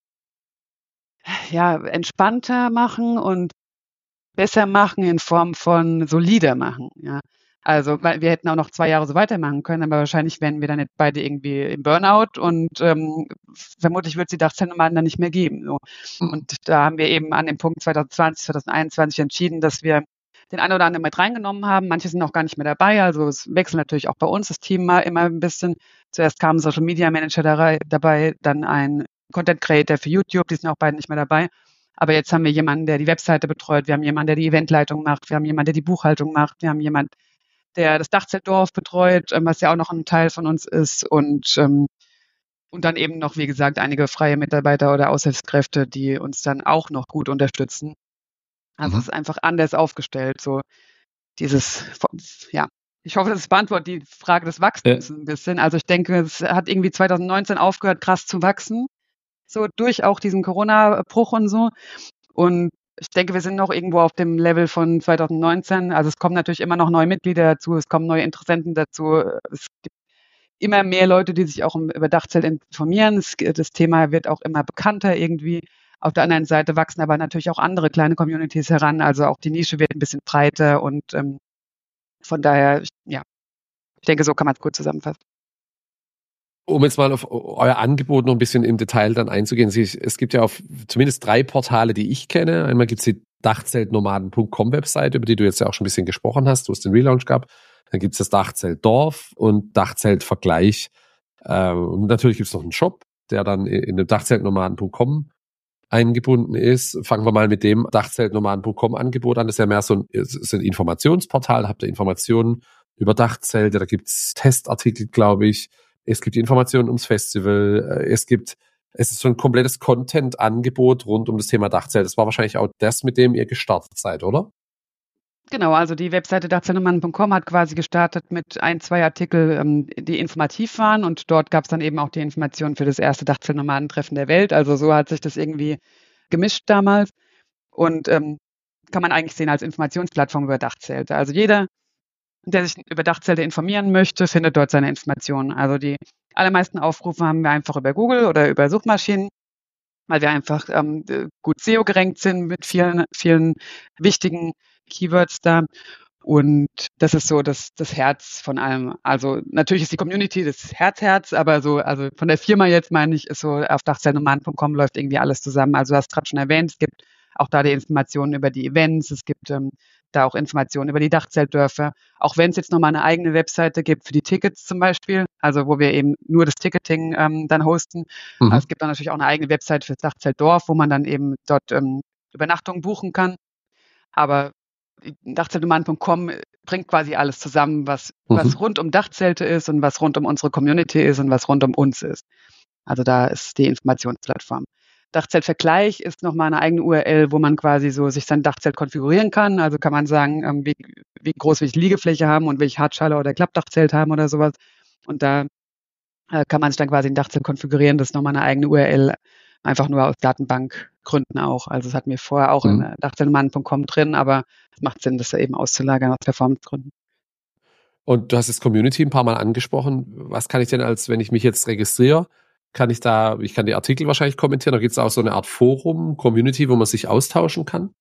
ja entspannter machen und besser machen in Form von solider machen, ja. Also, weil wir hätten auch noch 2 Jahre so weitermachen können, aber wahrscheinlich wären wir dann jetzt beide irgendwie im Burnout und vermutlich wird es die Dachzeltnomaden dann nicht mehr geben. So. Mhm. Und da haben wir eben an dem Punkt 2020, 2021 entschieden, dass wir den einen oder anderen mit reingenommen haben. Manche sind auch gar nicht mehr dabei. Also es wechselt natürlich auch bei uns das Team mal immer ein bisschen. Zuerst kam ein Social Media Manager dabei, dann ein Content Creator für YouTube, die sind auch beide nicht mehr dabei. Aber jetzt haben wir jemanden, der die Webseite betreut. Wir haben jemanden, der die Eventleitung macht. Wir haben jemanden, der die Buchhaltung macht. Wir haben jemanden, der das Dachzeltdorf betreut, was ja auch noch ein Teil von uns ist. Und dann eben noch, wie gesagt, einige freie Mitarbeiter oder Aushilfskräfte, die uns dann auch noch gut unterstützen. Also es Mhm. ist einfach anders aufgestellt. So dieses, ja. Ich hoffe, das beantwortet die Frage des Äh, Wachstums ein bisschen. Also ich denke, es hat irgendwie 2019 aufgehört, krass zu wachsen. So durch auch diesen Corona-Bruch und so. Und ich denke, wir sind noch irgendwo auf dem Level von 2019. Also es kommen natürlich immer noch neue Mitglieder dazu, es kommen neue Interessenten dazu. Es gibt immer mehr Leute, die sich auch über Dachzelt informieren. Das Thema wird auch immer bekannter irgendwie. Auf der anderen Seite wachsen aber natürlich auch andere kleine Communities heran. Also auch die Nische wird ein bisschen breiter und von daher, ja, ich denke, so kann man es gut zusammenfassen. Um jetzt mal auf euer Angebot noch ein bisschen im Detail dann einzugehen. Es gibt ja auf zumindest 3 Portale, die ich kenne. Einmal gibt es die Dachzeltnomaden.com Webseite, über die du jetzt ja auch schon ein bisschen gesprochen hast, wo es den Relaunch gab. Dann gibt es das Dachzeltdorf und Dachzeltvergleich. Und natürlich gibt es noch einen Shop, der dann in dem Dachzeltnomaden.com eingebunden ist. Fangen wir mal mit dem Dachzeltnomaden.com Angebot an. Das ist ja mehr so ein Informationsportal. Da habt ihr Informationen über Dachzelte. Da gibt's Testartikel, glaube ich. Es gibt Informationen ums Festival. Es ist so ein komplettes Content-Angebot rund um das Thema Dachzelt. Das war wahrscheinlich auch das, mit dem ihr gestartet seid, oder? Genau, also die Webseite dachzeltnomaden.com hat quasi gestartet mit 1, 2 Artikel, die informativ waren und dort gab es dann eben auch die Informationen für das erste Dachzeltnomadentreffen der Welt. Also so hat sich das irgendwie gemischt damals und kann man eigentlich sehen als Informationsplattform über Dachzelte. Also jeder, der sich über Dachzelte informieren möchte, findet dort seine Informationen. Also die allermeisten Aufrufe haben wir einfach über Google oder über Suchmaschinen weil wir einfach gut SEO gerankt sind mit vielen, vielen wichtigen Keywords da. Und das ist so das Herz von allem. Also natürlich ist die Community das Herz, aber so, also von der Firma jetzt meine ich, ist so auf dachzeltnomaden.com läuft irgendwie alles zusammen. Also du hast gerade schon erwähnt, es gibt auch da die Informationen über die Events, es gibt da auch Informationen über die Dachzeltdörfer. Auch wenn es jetzt nochmal eine eigene Webseite gibt für die Tickets zum Beispiel, also wo wir eben nur das Ticketing dann hosten. Aber es gibt dann natürlich auch eine eigene Webseite für das Dachzeltdorf, wo man dann eben dort Übernachtungen buchen kann. Aber dachzeltnomaden.com bringt quasi alles zusammen, was rund um Dachzelte ist und was rund um unsere Community ist und was rund um uns ist. Also da ist die Informationsplattform. Dachzeltvergleich ist nochmal eine eigene URL, wo man quasi so sich sein Dachzelt konfigurieren kann. Also kann man sagen, wie groß will ich Liegefläche haben und will ich Hartschale oder Klappdachzelt haben oder sowas. Und da kann man sich dann quasi ein Dachzelt konfigurieren. Das ist nochmal eine eigene URL, einfach nur aus Datenbankgründen auch. Also es hat mir vorher auch in dachzeltnomaden.com drin, aber es macht Sinn, das eben auszulagern aus Performancegründen. Und du hast das Community ein paar Mal angesprochen. Was kann ich denn wenn ich mich jetzt registriere, ich kann die Artikel wahrscheinlich kommentieren, da gibt es auch so eine Art Forum, Community, wo man sich austauschen kann?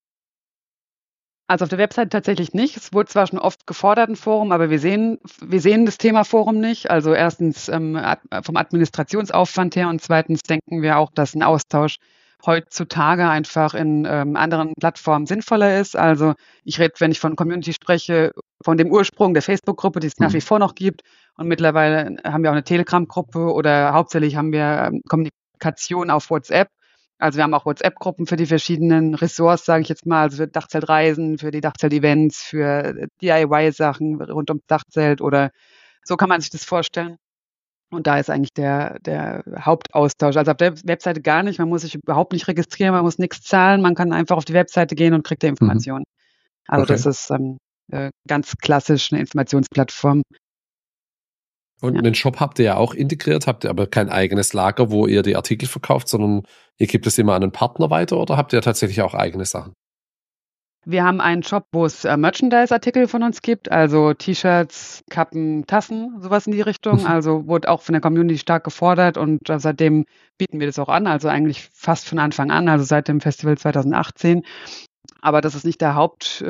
Also auf der Website tatsächlich nicht. Es wurde zwar schon oft gefordert, ein Forum, aber wir sehen das Thema Forum nicht. Also erstens vom Administrationsaufwand her und zweitens denken wir auch, dass ein Austausch heutzutage einfach in anderen Plattformen sinnvoller ist. Also ich rede, wenn ich von Community spreche, von dem Ursprung der Facebook-Gruppe, die es nach wie vor noch gibt. Und mittlerweile haben wir auch eine Telegram-Gruppe oder hauptsächlich haben wir Kommunikation auf WhatsApp. Also wir haben auch WhatsApp-Gruppen für die verschiedenen Ressorts, sage ich jetzt mal, also für Dachzeltreisen, für die Dachzelt-Events, für DIY-Sachen rund ums Dachzelt oder so kann man sich das vorstellen. Und da ist eigentlich der Hauptaustausch. Also auf der Webseite gar nicht, man muss sich überhaupt nicht registrieren, man muss nichts zahlen, man kann einfach auf die Webseite gehen und kriegt die Informationen. Also das ist ganz klassisch eine Informationsplattform. Und einen Shop habt ihr ja auch integriert, habt ihr aber kein eigenes Lager, wo ihr die Artikel verkauft, sondern ihr gebt es immer an einen Partner weiter oder habt ihr tatsächlich auch eigene Sachen? Wir haben einen Shop, wo es Merchandise-Artikel von uns gibt, also T-Shirts, Kappen, Tassen, sowas in die Richtung. Also wurde auch von der Community stark gefordert und seitdem bieten wir das auch an, also eigentlich fast von Anfang an, also seit dem Festival 2018. Aber das ist nicht der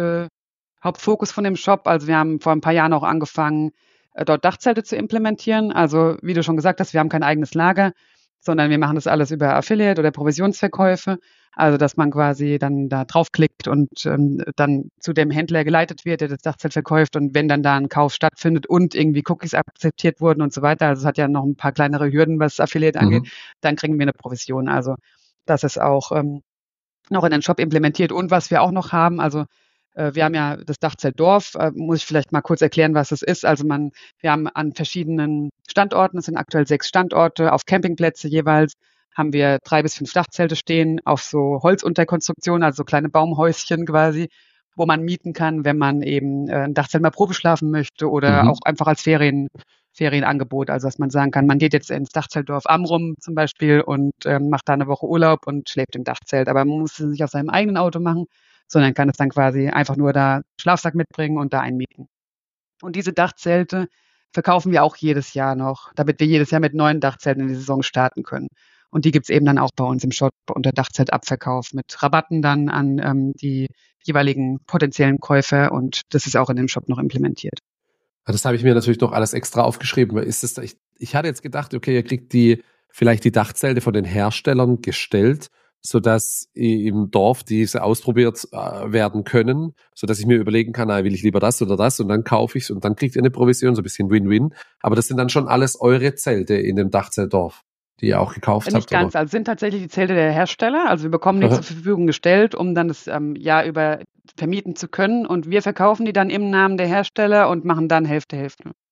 Hauptfokus von dem Shop. Also wir haben vor ein paar Jahren auch angefangen, dort Dachzelte zu implementieren. Also wie du schon gesagt hast, wir haben kein eigenes Lager, sondern wir machen das alles über Affiliate oder Provisionsverkäufe. Also dass man quasi dann da draufklickt und dann zu dem Händler geleitet wird, der das Dachzelt verkauft. Und wenn dann da ein Kauf stattfindet und irgendwie Cookies akzeptiert wurden und so weiter, also es hat ja noch ein paar kleinere Hürden, was Affiliate angeht, dann kriegen wir eine Provision. Also das ist auch noch in den Shop implementiert. Und was wir auch noch haben, also wir haben ja das Dachzeltdorf, muss ich vielleicht mal kurz erklären, was es ist. Also wir haben an verschiedenen Standorten, es sind aktuell 6 Standorte, auf Campingplätze jeweils, haben wir 3 bis 5 Dachzelte stehen, auf so Holzunterkonstruktionen, also so kleine Baumhäuschen quasi, wo man mieten kann, wenn man eben ein Dachzelt mal Probe schlafen möchte oder auch einfach als Ferienangebot. Also dass man sagen kann, man geht jetzt ins Dachzeltdorf Amrum zum Beispiel und macht da eine Woche Urlaub und schläft im Dachzelt. Aber man muss es nicht auf seinem eigenen Auto machen, sondern kann es dann quasi einfach nur da Schlafsack mitbringen und da einmieten. Und diese Dachzelte verkaufen wir auch jedes Jahr noch, damit wir jedes Jahr mit neuen Dachzelten in die Saison starten können. Und die gibt's eben dann auch bei uns im Shop unter Dachzeltabverkauf mit Rabatten dann an die jeweiligen potenziellen Käufer. Und das ist auch in dem Shop noch implementiert. Das habe ich mir natürlich noch alles extra aufgeschrieben, weil ich hatte jetzt gedacht, okay, ihr kriegt vielleicht die Dachzelte von den Herstellern gestellt, sodass im Dorf diese ausprobiert werden können, sodass ich mir überlegen kann, will ich lieber das oder das und dann kaufe ich es und dann kriegt ihr eine Provision, so ein bisschen Win-Win. Aber das sind dann schon alles eure Zelte in dem Dachzeltdorf, die ihr auch gekauft habt? Nicht ganz, also sind tatsächlich die Zelte der Hersteller, also wir bekommen die zur Verfügung gestellt, um dann das Jahr über vermieten zu können und wir verkaufen die dann im Namen der Hersteller und machen dann Hälfte.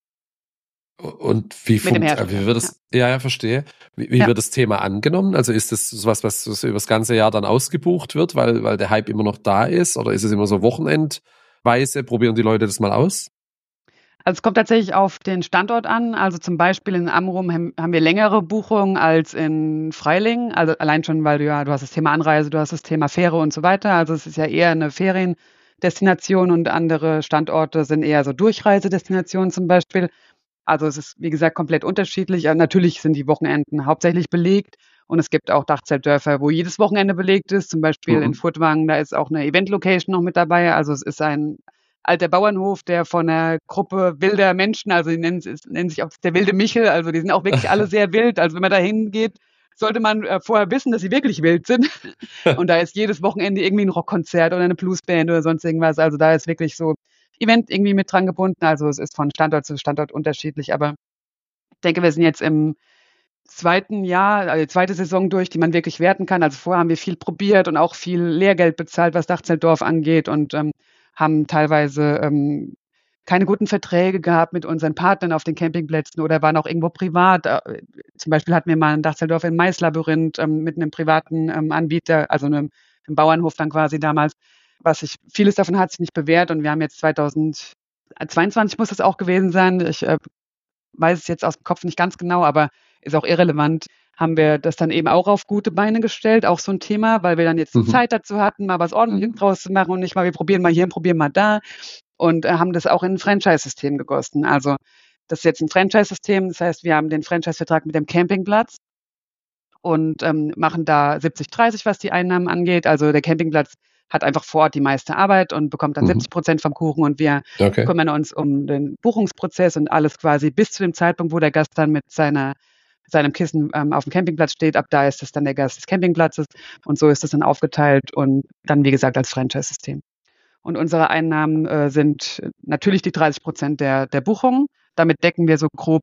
Und wie wird das, verstehe. Wie wird das Thema angenommen? Also ist das sowas, was über das ganze Jahr dann ausgebucht wird, weil der Hype immer noch da ist? Oder ist es immer so wochenendweise? Probieren die Leute das mal aus? Also es kommt tatsächlich auf den Standort an. Also zum Beispiel in Amrum haben wir längere Buchungen als in Freiling. Also allein schon, weil du hast das Thema Anreise, du hast das Thema Fähre und so weiter. Also es ist ja eher eine Feriendestination und andere Standorte sind eher so Durchreisedestinationen zum Beispiel. Also es ist, wie gesagt, komplett unterschiedlich. Natürlich sind die Wochenenden hauptsächlich belegt Und es gibt auch Dachzeltdörfer, wo jedes Wochenende belegt ist. Zum Beispiel in Mhm. Furtwangen, da ist auch eine Event-Location noch mit dabei. Also es ist ein alter Bauernhof, der von einer Gruppe wilder Menschen, also die nennen sich auch der wilde Michel, also die sind auch wirklich alle sehr wild. Also wenn man da hingeht, sollte man vorher wissen, dass sie wirklich wild sind. Und da ist jedes Wochenende irgendwie ein Rockkonzert oder eine Bluesband oder sonst irgendwas. Also da ist wirklich so Event irgendwie mit dran gebunden. Also es ist von Standort zu Standort unterschiedlich. Aber ich denke, wir sind jetzt im zweiten Jahr, also zweite Saison durch, die man wirklich werten kann. Also vorher haben wir viel probiert und auch viel Lehrgeld bezahlt, was Dachzeltdorf angeht und haben teilweise keine guten Verträge gehabt mit unseren Partnern auf den Campingplätzen oder waren auch irgendwo privat. Zum Beispiel hatten wir mal ein Dachzeltdorf im Maislabyrinth mit einem privaten Anbieter, also einem Bauernhof dann quasi damals. Vieles davon hat sich nicht bewährt und wir haben jetzt 2022 muss das auch gewesen sein. Ich weiß es jetzt aus dem Kopf nicht ganz genau, aber ist auch irrelevant, haben wir das dann eben auch auf gute Beine gestellt, auch so ein Thema, weil wir dann jetzt die Mhm. Zeit dazu hatten, mal was Ordentliches draus zu machen und nicht mal, wir probieren mal hier und probieren mal da und haben das auch in ein Franchise-System gegossen. Also das ist jetzt ein Franchise-System, das heißt, wir haben den Franchise-Vertrag mit dem Campingplatz und machen da 70-30, was die Einnahmen angeht. Also der Campingplatz hat einfach vor Ort die meiste Arbeit und bekommt dann Mhm. 70% vom Kuchen und wir Okay. kümmern uns um den Buchungsprozess und alles quasi bis zu dem Zeitpunkt, wo der Gast dann mit seinem Kissen auf dem Campingplatz steht. Ab da ist es dann der Gast des Campingplatzes und so ist es dann aufgeteilt und dann, wie gesagt, als Franchise-System. Und unsere Einnahmen sind natürlich die 30% der Buchungen. Damit decken wir so grob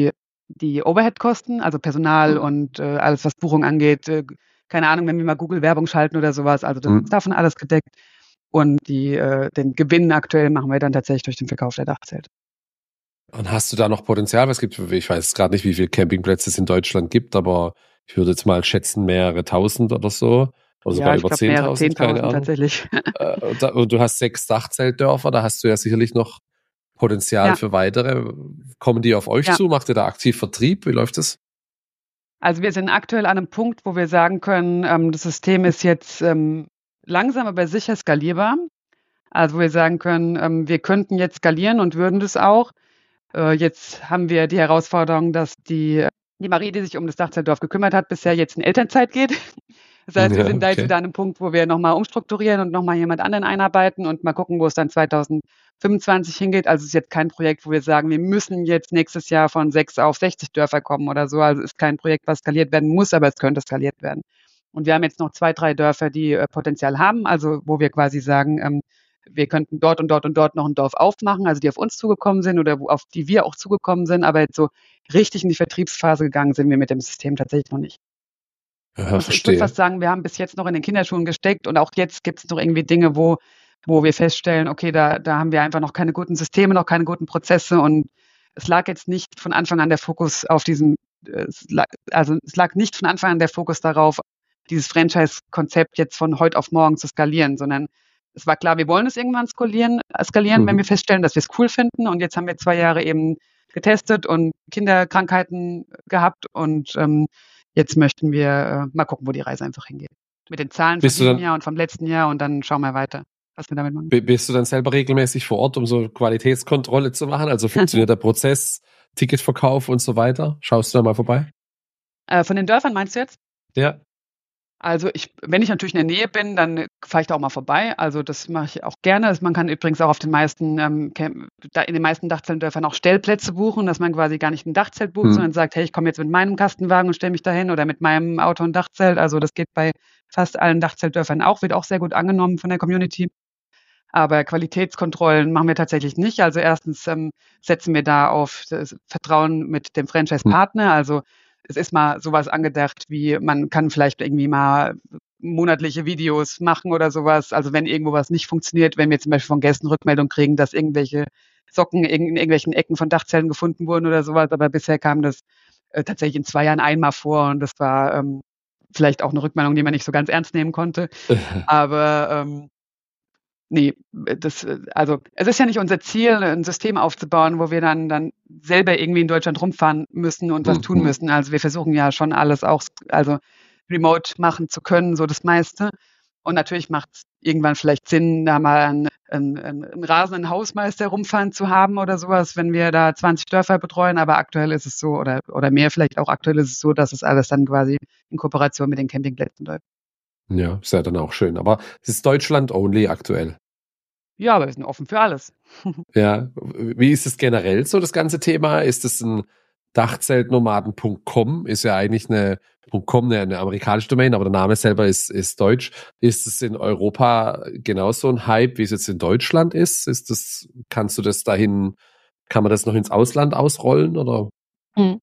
die Overhead-Kosten, also Personal und alles, was Buchung angeht. Keine Ahnung, wenn wir mal Google-Werbung schalten oder sowas. Also das Mhm. ist davon alles gedeckt. Und den Gewinn aktuell machen wir dann tatsächlich durch den Verkauf der Dachzelte. Und hast du da noch Potenzial? Weil es gibt, ich weiß gerade nicht, wie viele Campingplätze es in Deutschland gibt, aber ich würde jetzt mal schätzen, mehrere tausend oder so. Oder Ja, sogar ich über glaube mehrere 10.000, keine 10.000 Ahnung. tatsächlich. Und du hast 6 Dachzeltdörfer, da hast du ja sicherlich noch Potenzial Ja, für weitere. Kommen die auf euch ja. zu? Macht ihr da aktiv Vertrieb? Wie läuft das? Also wir sind aktuell an einem Punkt, wo wir sagen können, das System ist jetzt langsam aber sicher skalierbar. Also wo wir sagen können, wir könnten jetzt skalieren und würden das auch. Jetzt haben wir die Herausforderung, dass die Marie, die sich um das Dachzeltdorf gekümmert hat, bisher jetzt in Elternzeit geht. Das heißt, wir Ja, sind da jetzt okay. wieder an einem Punkt, wo wir nochmal umstrukturieren und nochmal jemand anderen einarbeiten und mal gucken, wo es dann 2025 hingeht. Also es ist jetzt kein Projekt, wo wir sagen, wir müssen jetzt nächstes Jahr von 6 auf 60 Dörfer kommen oder so. Also es ist kein Projekt, was skaliert werden muss, aber es könnte skaliert werden. Und wir haben jetzt noch 2, 3 Dörfer, die Potenzial haben, also wo wir quasi sagen, wir könnten dort und dort und dort noch ein Dorf aufmachen, also die auf uns zugekommen sind oder auf die wir auch zugekommen sind, aber jetzt so richtig in die Vertriebsphase gegangen sind wir mit dem System tatsächlich noch nicht. Ja, Und ich würde verstehe. fast sagen, wir haben bis jetzt noch in den Kinderschuhen gesteckt und auch jetzt gibt es noch irgendwie Dinge, wo wir feststellen, okay, da haben wir einfach noch keine guten Systeme, noch keine guten Prozesse und es lag jetzt nicht von Anfang an der Fokus auf es lag nicht von Anfang an der Fokus darauf, dieses Franchise-Konzept jetzt von heute auf morgen zu skalieren, sondern es war klar, wir wollen es irgendwann skalieren, wenn Mhm. wir feststellen, dass wir es cool finden. Und jetzt haben wir 2 Jahre eben getestet und Kinderkrankheiten gehabt und jetzt möchten wir mal gucken, wo die Reise einfach hingeht. Mit den Zahlen von Bist du diesem dann, Jahr und vom letzten Jahr und dann schauen wir weiter, was wir damit machen. bist du dann selber regelmäßig vor Ort, um so Qualitätskontrolle zu machen? Also funktioniert der Prozess, Ticketverkauf und so weiter? Schaust du da mal vorbei? Von den Dörfern meinst du jetzt? Ja. Also wenn ich natürlich in der Nähe bin, dann fahre ich da auch mal vorbei. Also das mache ich auch gerne. Man kann übrigens auch auf den meisten, in den meisten Dachzeltdörfern auch Stellplätze buchen, dass man quasi gar nicht ein Dachzelt bucht, Hm. sondern sagt, hey, ich komme jetzt mit meinem Kastenwagen und stelle mich dahin oder mit meinem Auto und Dachzelt. Also das geht bei fast allen Dachzeltdörfern auch, wird auch sehr gut angenommen von der Community. Aber Qualitätskontrollen machen wir tatsächlich nicht. Also erstens setzen wir da auf das Vertrauen mit dem Franchise-Partner. Also es ist mal sowas angedacht, wie man kann vielleicht irgendwie mal monatliche Videos machen oder sowas. Also wenn irgendwo was nicht funktioniert, wenn wir zum Beispiel von Gästen Rückmeldung kriegen, dass irgendwelche Socken in irgendwelchen Ecken von Dachzellen gefunden wurden oder sowas. Aber bisher kam das tatsächlich in 2 Jahren einmal vor und das war vielleicht auch eine Rückmeldung, die man nicht so ganz ernst nehmen konnte. Aber nee, also es ist ja nicht unser Ziel, ein System aufzubauen, wo wir dann selber irgendwie in Deutschland rumfahren müssen und was tun Mhm. müssen. Also wir versuchen ja schon alles auch, also remote machen zu können, so das meiste. Und natürlich macht es irgendwann vielleicht Sinn, da mal einen rasenden Hausmeister rumfahren zu haben oder sowas, wenn wir da 20 Dörfer betreuen. Aber aktuell ist es so, oder mehr vielleicht auch aktuell ist es so, dass es alles dann quasi in Kooperation mit den Campingplätzen läuft. Ja, ist ja dann auch schön. Aber es ist Deutschland-only aktuell. Ja, aber wir sind offen für alles. Ja, wie ist es generell so, das ganze Thema? Ist es ein Dachzeltnomaden.com? Ist ja eigentlich .com, eine amerikanische Domain, aber der Name selber ist deutsch. Ist es in Europa genauso ein Hype, wie es jetzt in Deutschland ist? Kann man das noch ins Ausland ausrollen, oder? Mhm.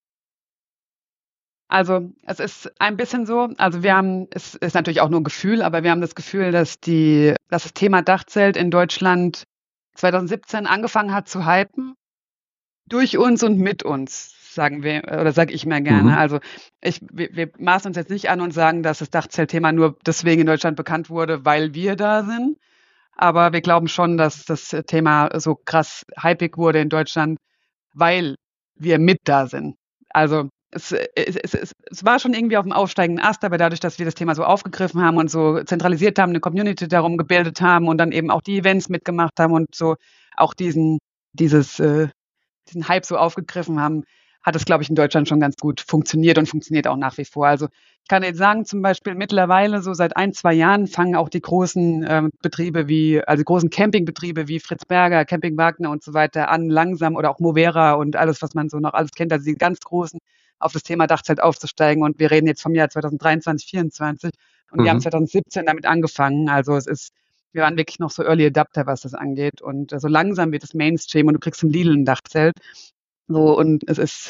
Also es ist ein bisschen so, also es ist natürlich auch nur ein Gefühl, aber wir haben das Gefühl, dass das Thema Dachzelt in Deutschland 2017 angefangen hat zu hypen. Durch uns und mit uns, sagen wir, oder sage ich mir gerne. Also wir maßen uns jetzt nicht an und sagen, dass das Dachzeltthema nur deswegen in Deutschland bekannt wurde, weil wir da sind. Aber wir glauben schon, dass das Thema so krass hypig wurde in Deutschland, weil wir mit da sind. Also es war schon irgendwie auf dem aufsteigenden Ast, aber dadurch, dass wir das Thema so aufgegriffen haben und so zentralisiert haben, eine Community darum gebildet haben und dann eben auch die Events mitgemacht haben und so auch diesen Hype so aufgegriffen haben, hat es, glaube ich, in Deutschland schon ganz gut funktioniert und funktioniert auch nach wie vor. Also ich kann jetzt sagen, zum Beispiel mittlerweile so seit 1, 2 Jahren fangen auch die großen Betriebe also großen Campingbetriebe wie Fritz Berger, Camping Wagner und so weiter an, langsam oder auch Movera und alles, was man so noch alles kennt, also die ganz großen, auf das Thema Dachzelt aufzusteigen. Und wir reden jetzt vom Jahr 2023, 2024 und wir haben 2017 damit angefangen. Also wir waren wirklich noch so Early Adapter, was das angeht. Und so langsam wird es Mainstream und du kriegst im Lidl ein Dachzelt. So, und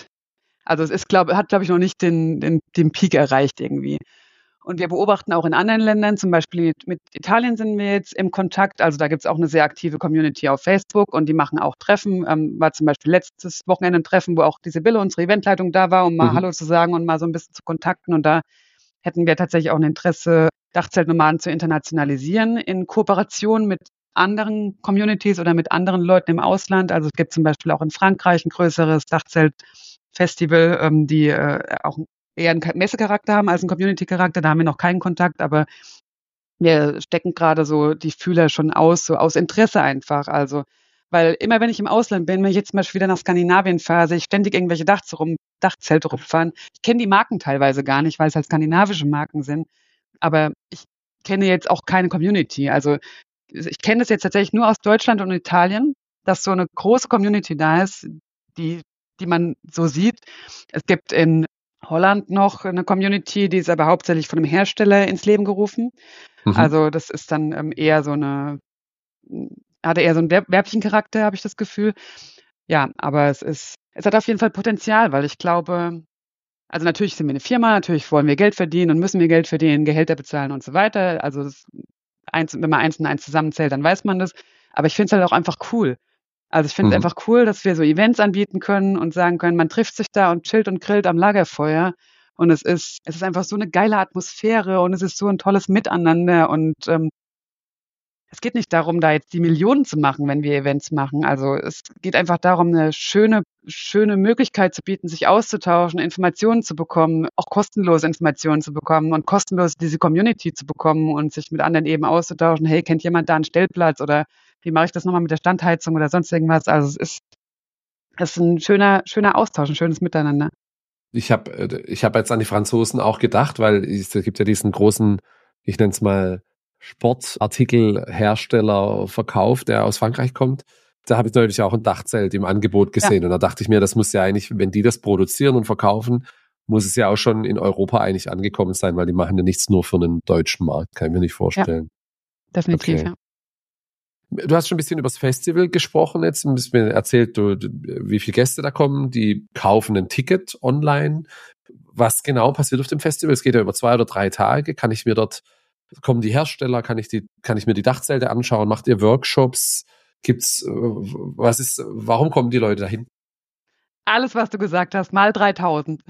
hat, glaube ich, noch nicht den Peak erreicht irgendwie. Und wir beobachten auch in anderen Ländern, zum Beispiel mit Italien sind wir jetzt im Kontakt. Also da gibt es auch eine sehr aktive Community auf Facebook und die machen auch Treffen. War zum Beispiel letztes Wochenende ein Treffen, wo auch die Sibylle, unsere Eventleitung, da war, um mal Hallo zu sagen und mal so ein bisschen zu kontakten. Und da hätten wir tatsächlich auch ein Interesse, Dachzeltnomaden zu internationalisieren in Kooperation mit anderen Communities oder mit anderen Leuten im Ausland. Also es gibt zum Beispiel auch in Frankreich ein größeres Dachzeltfestival, die auch eher einen Messecharakter haben als einen Community-Charakter. Da haben wir noch keinen Kontakt, aber wir stecken gerade so die Fühler schon aus, so aus Interesse einfach. Also, weil immer wenn ich im Ausland bin, wenn ich jetzt zum Beispiel wieder nach Skandinavien fahre, sehe ich ständig irgendwelche Dachzelte rumfahren. Ich kenne die Marken teilweise gar nicht, weil es halt skandinavische Marken sind. Aber ich kenne jetzt auch keine Community. Also ich kenne das jetzt tatsächlich nur aus Deutschland und Italien, dass so eine große Community da ist, die man so sieht. Es gibt in Holland noch eine Community, die ist aber hauptsächlich von einem Hersteller ins Leben gerufen. Also das ist dann hatte eher so einen werblichen Charakter, habe ich das Gefühl. Ja, aber es hat auf jeden Fall Potenzial, weil ich glaube, also natürlich sind wir eine Firma, natürlich wollen wir Geld verdienen und müssen wir Geld verdienen, Gehälter bezahlen und so weiter. Also wenn man 1 und 1 zusammenzählt, dann weiß man das. Aber ich finde es halt auch einfach cool. Also ich finde es einfach cool, dass wir so Events anbieten können und sagen können, man trifft sich da und chillt und grillt am Lagerfeuer. Und es ist einfach so eine geile Atmosphäre und es ist so ein tolles Miteinander. Und es geht nicht darum, da jetzt die Millionen zu machen, wenn wir Events machen. Also es geht einfach darum, eine schöne Möglichkeit zu bieten, sich auszutauschen, Informationen zu bekommen, auch kostenlose Informationen zu bekommen und kostenlos diese Community zu bekommen und sich mit anderen eben auszutauschen. Hey, kennt jemand da einen Stellplatz oder wie mache ich das nochmal mit der Standheizung oder sonst irgendwas? Also es ist ein schöner Austausch, ein schönes Miteinander. Ich hab jetzt an die Franzosen auch gedacht, weil es gibt ja diesen großen, ich nenne es mal Sportartikelhersteller-Verkauf, der aus Frankreich kommt. Da habe ich natürlich auch ein Dachzelt im Angebot gesehen. Ja. Und da dachte ich mir, das muss ja eigentlich, wenn die das produzieren und verkaufen, muss es ja auch schon in Europa eigentlich angekommen sein, weil die machen ja nichts nur für einen deutschen Markt, kann ich mir nicht vorstellen. Ja, definitiv, okay. Ja. Du hast schon ein bisschen über das Festival gesprochen jetzt, ein bisschen erzählt, wie viele Gäste da kommen, die kaufen ein Ticket online. Was genau passiert auf dem Festival? Es geht ja über 2 oder 3 Tage. Kommen die Hersteller, kann ich mir die Dachzelte anschauen? Macht ihr Workshops? Warum kommen die Leute dahin? Alles, was du gesagt hast, mal 3000.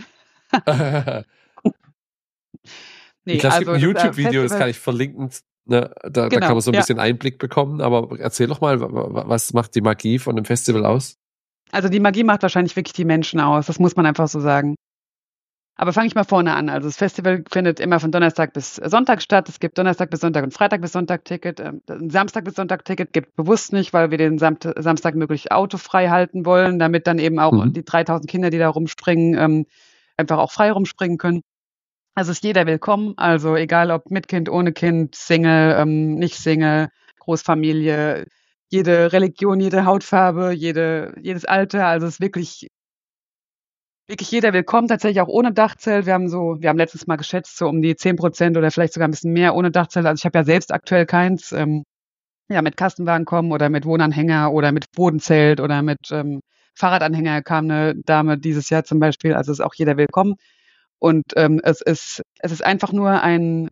Nee, ich glaube, es gibt ein YouTube-Video, das kann ich verlinken. Ne, da kann man so ein bisschen Einblick bekommen, aber erzähl doch mal, was macht die Magie von dem Festival aus? Also die Magie macht wahrscheinlich wirklich die Menschen aus, das muss man einfach so sagen. Aber fange ich mal vorne an. Also das Festival findet immer von Donnerstag bis Sonntag statt. Es gibt Donnerstag bis Sonntag und Freitag bis Sonntag Ticket. Ein Samstag bis Sonntag Ticket gibt bewusst nicht, weil wir den Samstag möglichst autofrei halten wollen, damit dann eben auch die 3000 Kinder, die da rumspringen, einfach auch frei rumspringen können. Also ist jeder willkommen. Also egal ob mit Kind, ohne Kind, Single, nicht Single, Großfamilie, jede Religion, jede Hautfarbe, jedes Alter. Also es ist wirklich jeder willkommen, tatsächlich auch ohne Dachzelt. Wir haben letztes Mal geschätzt, so um die 10% oder vielleicht sogar ein bisschen mehr ohne Dachzelt. Also ich habe ja selbst aktuell keins. Mit Kastenwagen kommen oder mit Wohnanhänger oder mit Bodenzelt oder mit Fahrradanhänger kam eine Dame dieses Jahr zum Beispiel. Also ist auch jeder willkommen. Und es ist einfach nur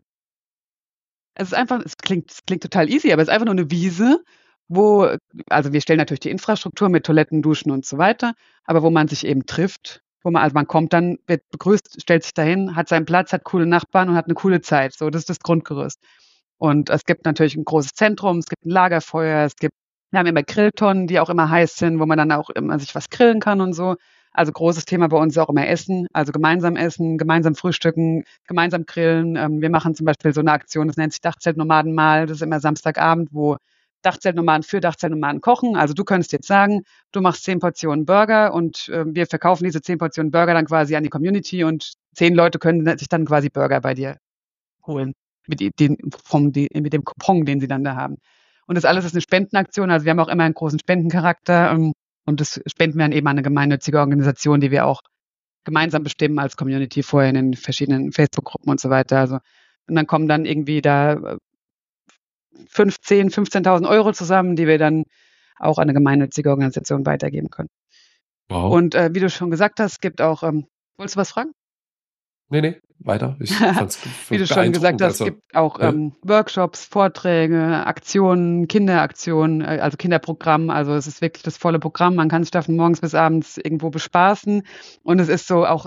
es klingt total easy, aber es ist einfach nur eine Wiese, also wir stellen natürlich die Infrastruktur mit Toiletten, Duschen und so weiter, aber wo man sich eben trifft, also man kommt dann, wird begrüßt, stellt sich dahin, hat seinen Platz, hat coole Nachbarn und hat eine coole Zeit. So, das ist das Grundgerüst. Und es gibt natürlich ein großes Zentrum, es gibt ein Lagerfeuer, wir haben immer Grilltonnen, die auch immer heiß sind, wo man dann auch immer sich was grillen kann und so. Also großes Thema bei uns ist auch immer Essen, also gemeinsam essen, gemeinsam frühstücken, gemeinsam grillen. Wir machen zum Beispiel so eine Aktion, das nennt sich Dachzeltnomadenmahl. Das ist immer Samstagabend, wo Dachzeltnomaden für Dachzeltnomaden kochen. Also du könntest jetzt sagen, du machst 10 Portionen Burger und wir verkaufen diese 10 Portionen Burger dann quasi an die Community und 10 Leute können sich dann quasi Burger bei dir holen mit dem Coupon, den sie dann da haben. Und das alles ist eine Spendenaktion. Also wir haben auch immer einen großen Spendencharakter und das spenden wir dann eben an eine gemeinnützige Organisation, die wir auch gemeinsam bestimmen als Community vorher in den verschiedenen Facebook-Gruppen und so weiter. Also und dann kommen dann irgendwie da 15.000 Euro zusammen, die wir dann auch an eine gemeinnützige Organisation weitergeben können. Wow. Und wie du schon gesagt hast, gibt auch, wolltest du was fragen? Nee, weiter. Ich fand's wie du schon gesagt hast, es gibt auch Workshops, Vorträge, Aktionen, Kinderaktionen, also Kinderprogramm. Also es ist wirklich das volle Programm. Man kann sich da von morgens bis abends irgendwo bespaßen. Und es ist so auch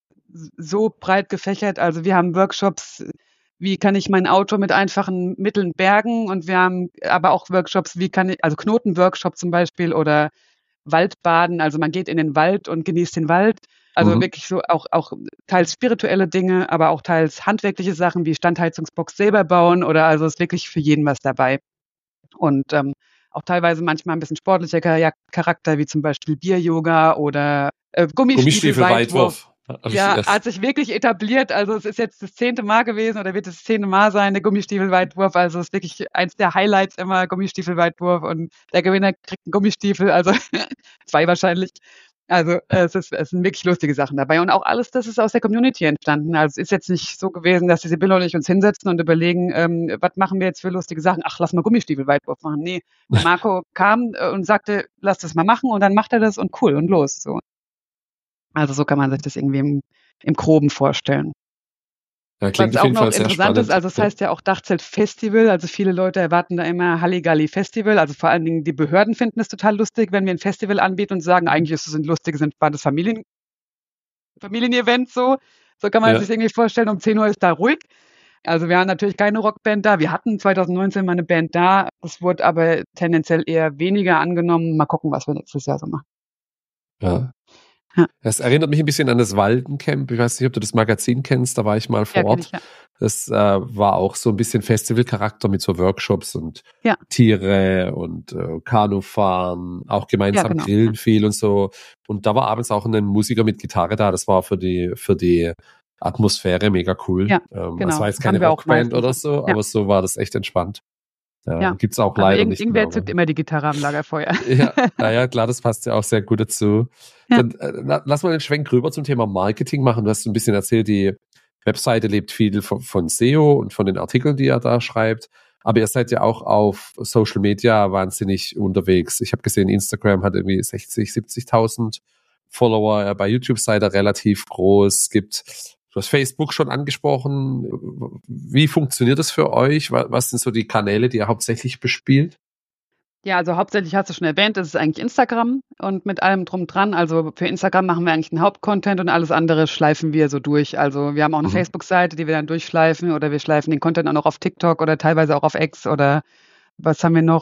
so breit gefächert. Also wir haben Workshops, wie kann ich mein Auto mit einfachen Mitteln bergen? Und wir haben aber auch Workshops, also Knotenworkshop zum Beispiel oder Waldbaden. Also man geht in den Wald und genießt den Wald. Also wirklich so auch teils spirituelle Dinge, aber auch teils handwerkliche Sachen wie Standheizungsbox selber bauen oder also ist wirklich für jeden was dabei. Und auch teilweise manchmal ein bisschen sportlicher Charakter, wie zum Beispiel Bier-Yoga oder Gummistiefel-Weitwurf. Ja, hat sich wirklich etabliert. Also es ist jetzt das 10. Mal gewesen oder wird das 10. Mal sein, der Gummistiefel-Weitwurf. Also es ist wirklich eins der Highlights immer, Gummistiefel-Weitwurf und der Gewinner kriegt einen Gummistiefel, also 2 wahrscheinlich. Also es sind wirklich lustige Sachen dabei. Und auch alles, das ist aus der Community entstanden. Also es ist jetzt nicht so gewesen, dass die Sibylle und ich uns hinsetzen und überlegen, was machen wir jetzt für lustige Sachen? Ach, lass mal Gummistiefel-Weitwurf machen. Nee, der Marco kam und sagte, lass das mal machen und dann macht er das und cool und los. So. Also so kann man sich das irgendwie im Groben vorstellen. Ja, klingt was auf auch jeden noch Fall sehr interessant spannend. ist, also es heißt ja auch Dachzelt-Festival, also viele Leute erwarten da immer Halligalli-Festival, also vor allen Dingen die Behörden finden es total lustig, wenn wir ein Festival anbieten und sagen, eigentlich ist es ein lustiges, entspanntes Familienevent so. So kann man sich irgendwie vorstellen, um 10 Uhr ist da ruhig. Also wir haben natürlich keine Rockband da. Wir hatten 2019 mal eine Band da. Das wurde aber tendenziell eher weniger angenommen. Mal gucken, was wir nächstes Jahr so machen. Ja. Ja. Das erinnert mich ein bisschen an das Waldencamp. Ich weiß nicht, ob du das Magazin kennst. Da war ich mal vor Ort. Ich, ja. Das war auch so ein bisschen Festivalcharakter mit so Workshops und Tiere und Kanufahren, auch gemeinsam grillen viel und so. Und da war abends auch ein Musiker mit Gitarre da. Das war für die Atmosphäre mega cool. Ja, genau. Es war jetzt keine Rockband oder so, aber so war das echt entspannt. Gibt's auch leider nicht. Irgendwer zückt immer die Gitarre am Lagerfeuer. Ja, klar, das passt ja auch sehr gut dazu. Ja. Dann lass mal den Schwenk rüber zum Thema Marketing machen. Du hast ein bisschen erzählt, die Webseite lebt viel von SEO und von den Artikeln, die ihr da schreibt. Aber ihr seid ja auch auf Social Media wahnsinnig unterwegs. Ich habe gesehen, Instagram hat irgendwie 70.000 Follower. Bei YouTube seid ihr relativ groß. Du hast Facebook schon angesprochen. Wie funktioniert das für euch? Was sind so die Kanäle, die ihr hauptsächlich bespielt? Ja, also hauptsächlich hast du schon erwähnt, das ist eigentlich Instagram und mit allem drum dran. Also für Instagram machen wir eigentlich den Hauptcontent und alles andere schleifen wir so durch. Also wir haben auch eine Facebook-Seite, die wir dann durchschleifen oder wir schleifen den Content auch noch auf TikTok oder teilweise auch auf X oder was haben wir noch?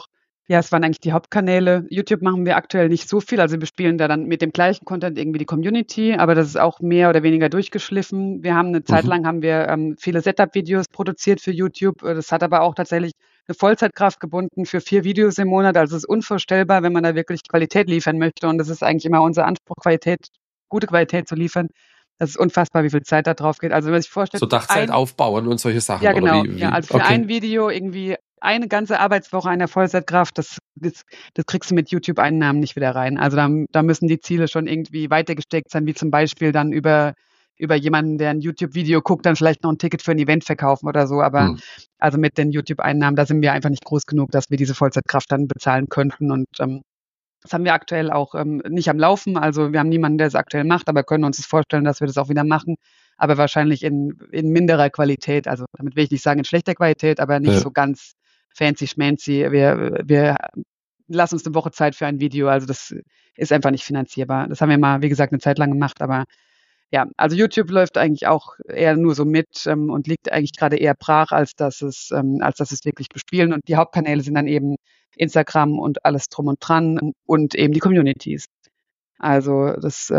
Ja, es waren eigentlich die Hauptkanäle. YouTube machen wir aktuell nicht so viel. Also wir bespielen da dann mit dem gleichen Content irgendwie die Community, aber das ist auch mehr oder weniger durchgeschliffen. Wir haben eine Zeit lang haben wir viele Setup-Videos produziert für YouTube. Das hat aber auch tatsächlich eine Vollzeitkraft gebunden für 4 Videos im Monat. Also es ist unvorstellbar, wenn man da wirklich Qualität liefern möchte. Und das ist eigentlich immer unser Anspruch, gute Qualität zu liefern. Das ist unfassbar, wie viel Zeit da drauf geht. Also wenn man sich vorstellt, So Dachzelt aufbauen und solche Sachen, ja, oder genau. wie? Ja, also für ein Video irgendwie eine ganze Arbeitswoche einer Vollzeitkraft, das kriegst du mit YouTube-Einnahmen nicht wieder rein. Also da müssen die Ziele schon irgendwie weiter gesteckt sein, wie zum Beispiel dann über jemanden, der ein YouTube-Video guckt, dann vielleicht noch ein Ticket für ein Event verkaufen oder so. Aber also mit den YouTube-Einnahmen, da sind wir einfach nicht groß genug, dass wir diese Vollzeitkraft dann bezahlen könnten. Und das haben wir aktuell auch nicht am Laufen. Also wir haben niemanden, der es aktuell macht, aber können uns das vorstellen, dass wir das auch wieder machen. Aber wahrscheinlich in minderer Qualität. Also damit will ich nicht sagen in schlechter Qualität, aber nicht so ganz fancy schmancy. Wir lassen uns eine Woche Zeit für ein Video. Also das ist einfach nicht finanzierbar. Das haben wir mal, wie gesagt, eine Zeit lang gemacht. Aber ja, also YouTube läuft eigentlich auch eher nur so mit und liegt eigentlich gerade eher brach, als dass es wirklich bespielen. Und die Hauptkanäle sind dann eben Instagram und alles drum und dran und eben die Communities. Also das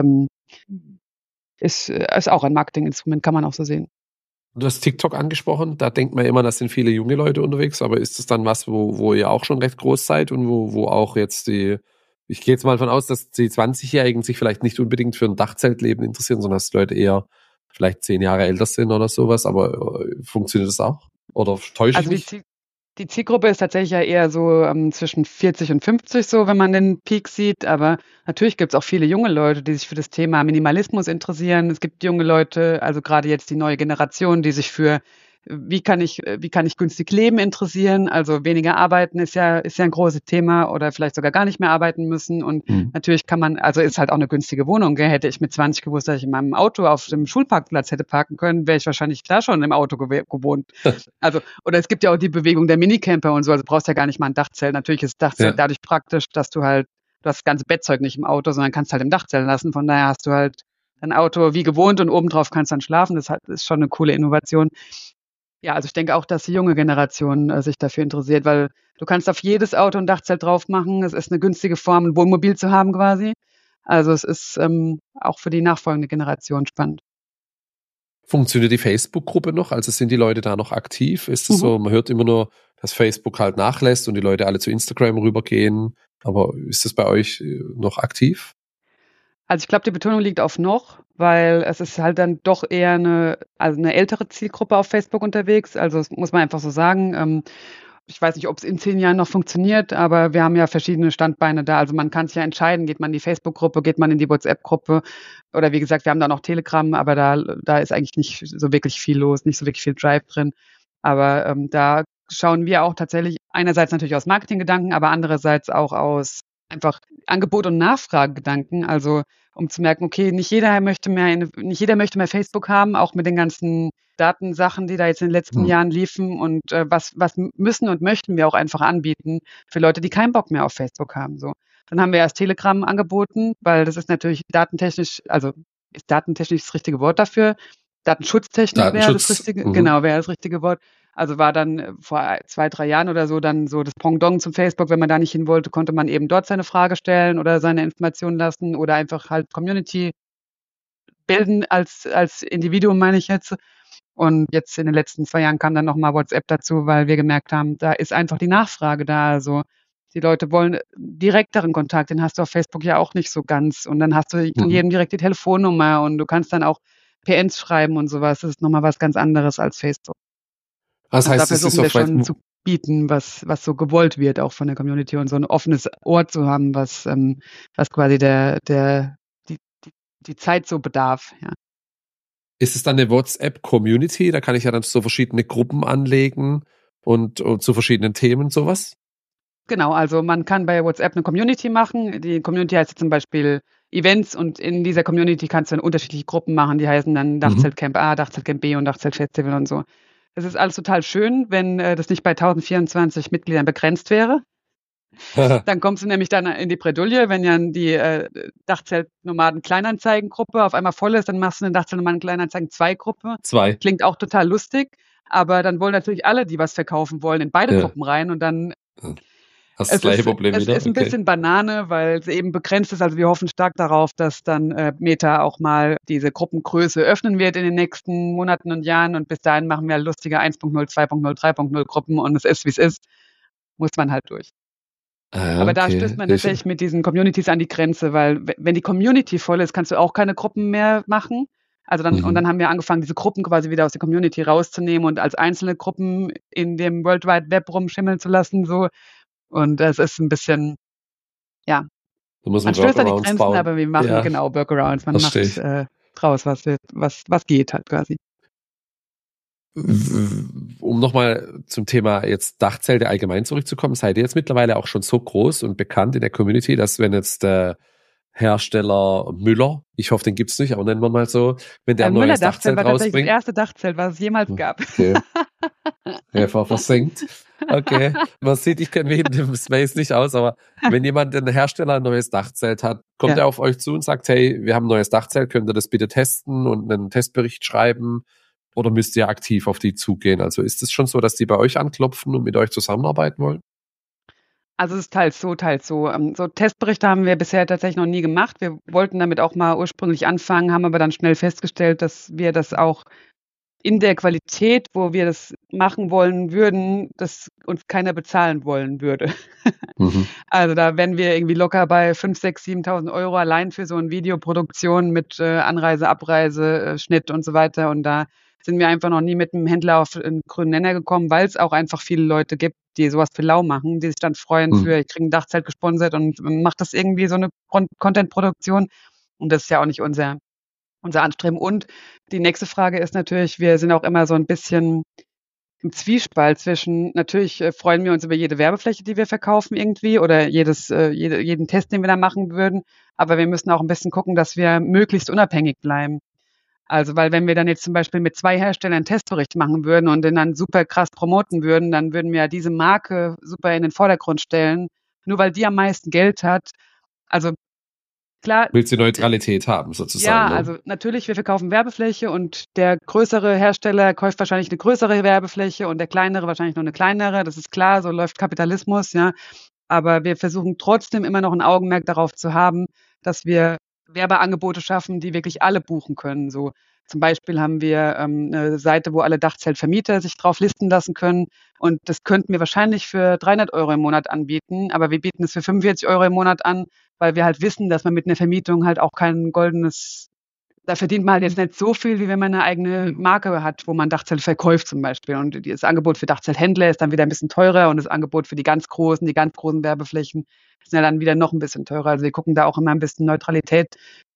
ist auch ein Marketinginstrument, kann man auch so sehen. Du hast TikTok angesprochen, da denkt man immer, das sind viele junge Leute unterwegs, aber ist es dann was, wo ihr auch schon recht groß seid und wo auch jetzt ich gehe jetzt mal davon aus, dass die 20-Jährigen sich vielleicht nicht unbedingt für ein Dachzeltleben interessieren, sondern dass die Leute eher vielleicht 10 Jahre älter sind oder sowas, aber funktioniert das auch? Oder täusche ich mich? Die Zielgruppe ist tatsächlich ja eher so zwischen 40 und 50 so, wenn man den Peak sieht. Aber natürlich gibt es auch viele junge Leute, die sich für das Thema Minimalismus interessieren. Es gibt junge Leute, also gerade jetzt die neue Generation, die sich für wie kann ich günstig leben interessieren. Also weniger arbeiten ist ja ein großes Thema oder vielleicht sogar gar nicht mehr arbeiten müssen. Und natürlich kann man, also ist halt auch eine günstige Wohnung. Gell? Hätte ich mit 20 gewusst, dass ich in meinem Auto auf dem Schulparkplatz hätte parken können, wäre ich wahrscheinlich klar schon im Auto gewohnt. Also, oder es gibt ja auch die Bewegung der Minicamper und so, also brauchst ja gar nicht mal ein Dachzelt. Natürlich ist das Dachzelt dadurch praktisch, dass du hast das ganze Bettzeug nicht im Auto, sondern kannst halt im Dachzelt lassen. Von daher hast du halt dein Auto wie gewohnt und obendrauf kannst dann schlafen. Das ist schon eine coole Innovation. Ja, also ich denke auch, dass die junge Generation sich dafür interessiert, weil du kannst auf jedes Auto ein Dachzelt drauf machen. Es ist eine günstige Form, ein Wohnmobil zu haben quasi. Also es ist auch für die nachfolgende Generation spannend. Funktioniert die Facebook-Gruppe noch? Also sind die Leute da noch aktiv? Ist es so, man hört immer nur, dass Facebook halt nachlässt und die Leute alle zu Instagram rübergehen. Aber ist das bei euch noch aktiv? Also ich glaube, die Betonung liegt auf noch, weil es ist halt dann doch eher eine ältere Zielgruppe auf Facebook unterwegs. Also das muss man einfach so sagen. Ich weiß nicht, ob es in 10 Jahren noch funktioniert, aber wir haben ja verschiedene Standbeine da. Also man kann sich ja entscheiden, geht man in die Facebook-Gruppe, geht man in die WhatsApp-Gruppe oder wie gesagt, wir haben da noch Telegram, aber da ist eigentlich nicht so wirklich viel los, nicht so wirklich viel Drive drin. Aber da schauen wir auch tatsächlich einerseits natürlich aus Marketinggedanken, aber andererseits auch aus einfach Angebot- und Nachfragegedanken. Also um zu merken, okay, nicht jeder möchte mehr Facebook haben, auch mit den ganzen Datensachen, die da jetzt in den letzten Jahren liefen und was müssen und möchten wir auch einfach anbieten für Leute, die keinen Bock mehr auf Facebook haben. So. Dann haben wir erst Telegram angeboten, weil das ist natürlich datentechnisch, also ist datentechnisch das richtige Wort dafür. Datenschutztechnik wäre das richtige Wort. Also war dann vor 2, 3 Jahren oder so dann so das Pendant zum Facebook. Wenn man da nicht hin wollte, konnte man eben dort seine Frage stellen oder seine Informationen lassen oder einfach halt Community bilden als Individuum, meine ich jetzt. Und jetzt in den letzten 2 Jahren kam dann nochmal WhatsApp dazu, weil wir gemerkt haben, da ist einfach die Nachfrage da. Also die Leute wollen direkteren Kontakt, den hast du auf Facebook ja auch nicht so ganz. Und dann hast du von jedem direkt die Telefonnummer und du kannst dann auch PNs schreiben und sowas. Das ist nochmal was ganz anderes als Facebook. Was heißt, da versuchen wir schon zu bieten, was so gewollt wird, auch von der Community und so ein offenes Ohr zu haben, was quasi die Zeit so bedarf. Ja. Ist es dann eine WhatsApp-Community? Da kann ich ja dann so verschiedene Gruppen anlegen und zu verschiedenen Themen sowas? Genau, also man kann bei WhatsApp eine Community machen. Die Community heißt zum Beispiel Events und in dieser Community kannst du dann unterschiedliche Gruppen machen. Die heißen dann Dachzeltcamp A, Dachzeltcamp B und Dachzeltfestival und so. Das ist alles total schön, wenn das nicht bei 1024 Mitgliedern begrenzt wäre. Dann kommst du nämlich dann in die Bredouille, wenn ja die Dachzelt-Nomaden-Kleinanzeigen-Gruppe auf einmal voll ist, dann machst du eine Dachzelt-Nomaden-Kleinanzeigen-2-Gruppe. 2. Klingt auch total lustig, aber dann wollen natürlich alle, die was verkaufen wollen, in beide Gruppen rein und dann Hast das gleiche Problem Es wieder? ist ein bisschen Banane, weil es eben begrenzt ist. Also wir hoffen stark darauf, dass dann Meta auch mal diese Gruppengröße öffnen wird in den nächsten Monaten und Jahren. Und bis dahin machen wir lustige 1.0, 2.0, 3.0 Gruppen und es ist, wie es ist. Muss man halt durch. Ah, Aber da okay. stößt man tatsächlich mit diesen Communities an die Grenze, weil wenn die Community voll ist, kannst du auch keine Gruppen mehr machen. Also und dann haben wir angefangen, diese Gruppen quasi wieder aus der Community rauszunehmen und als einzelne Gruppen in dem World Wide Web rumschimmeln zu lassen, so. Und es ist ein bisschen, ja, Da muss man man stößt an die Workarounds Grenzen, bauen. aber wir machen Ja, genau Workarounds. Man verstehe macht ich. draus, was geht halt quasi. Um nochmal zum Thema jetzt Dachzelte allgemein zurückzukommen, seid ihr jetzt mittlerweile auch schon so groß und bekannt in der Community, dass wenn jetzt der Hersteller Müller, ich hoffe, den gibt's nicht, aber nennen wir mal so, wenn der ein neues Müller-Dachzelt Dachzelt war tatsächlich das rausbringt. erste Dachzelt, was es jemals gab. Okay, einfach versenkt. Okay, man sieht, ich kenne mich in dem Space nicht aus, aber wenn jemand, ein Hersteller, ein neues Dachzelt hat, kommt er auf euch zu und sagt, hey, wir haben ein neues Dachzelt, könnt ihr das bitte testen und einen Testbericht schreiben? Oder müsst ihr aktiv auf die zugehen? Also ist es schon so, dass die bei euch anklopfen und mit euch zusammenarbeiten wollen? Also es ist teils so, teils so. So Testberichte haben wir bisher tatsächlich noch nie gemacht. Wir wollten damit auch mal ursprünglich anfangen, haben aber dann schnell festgestellt, dass wir das auch in der Qualität, wo wir das machen wollen würden, dass uns keiner bezahlen wollen würde. Also da wären wir irgendwie locker bei 5.000, 6.000, 7.000 Euro allein für so eine Videoproduktion mit Anreise, Abreise, Schnitt und so weiter. Und da sind wir einfach noch nie mit einem Händler auf einen grünen Nenner gekommen, weil es auch einfach viele Leute gibt, die sowas für lau machen, die sich dann freuen für, ich kriege ein Dachzelt gesponsert und macht das irgendwie so eine Content-Produktion. Und das ist ja auch nicht unser Anstreben. Und die nächste Frage ist natürlich, wir sind auch immer so ein bisschen im Zwiespalt zwischen, natürlich freuen wir uns über jede Werbefläche, die wir verkaufen irgendwie oder jeden Test, den wir da machen würden. Aber wir müssen auch ein bisschen gucken, dass wir möglichst unabhängig bleiben. Also, weil wenn wir dann jetzt zum Beispiel mit 2 Herstellern einen Testbericht machen würden und den dann super krass promoten würden, dann würden wir ja diese Marke super in den Vordergrund stellen, nur weil die am meisten Geld hat. Also klar, Willst du Neutralität haben, sozusagen, ja, ne? also natürlich, wir verkaufen Werbefläche und der größere Hersteller kauft wahrscheinlich eine größere Werbefläche und der kleinere wahrscheinlich nur eine kleinere. Das ist klar, so läuft Kapitalismus, ja. Aber wir versuchen trotzdem immer noch ein Augenmerk darauf zu haben, dass wir Werbeangebote schaffen, die wirklich alle buchen können. So zum Beispiel haben wir 'ne Seite, wo alle Dachzeltvermieter sich drauf listen lassen können. Und das könnten wir wahrscheinlich für 300 Euro im Monat anbieten, aber wir bieten es für 45 Euro im Monat an, weil wir halt wissen, dass man mit einer Vermietung halt auch kein goldenes, da verdient man halt jetzt nicht so viel, wie wenn man eine eigene Marke hat, wo man Dachzelte verkauft zum Beispiel. Und das Angebot für Dachzelthändler ist dann wieder ein bisschen teurer und das Angebot für die ganz großen Werbeflächen sind ja dann wieder noch ein bisschen teurer. Also wir gucken da auch immer ein bisschen Neutralität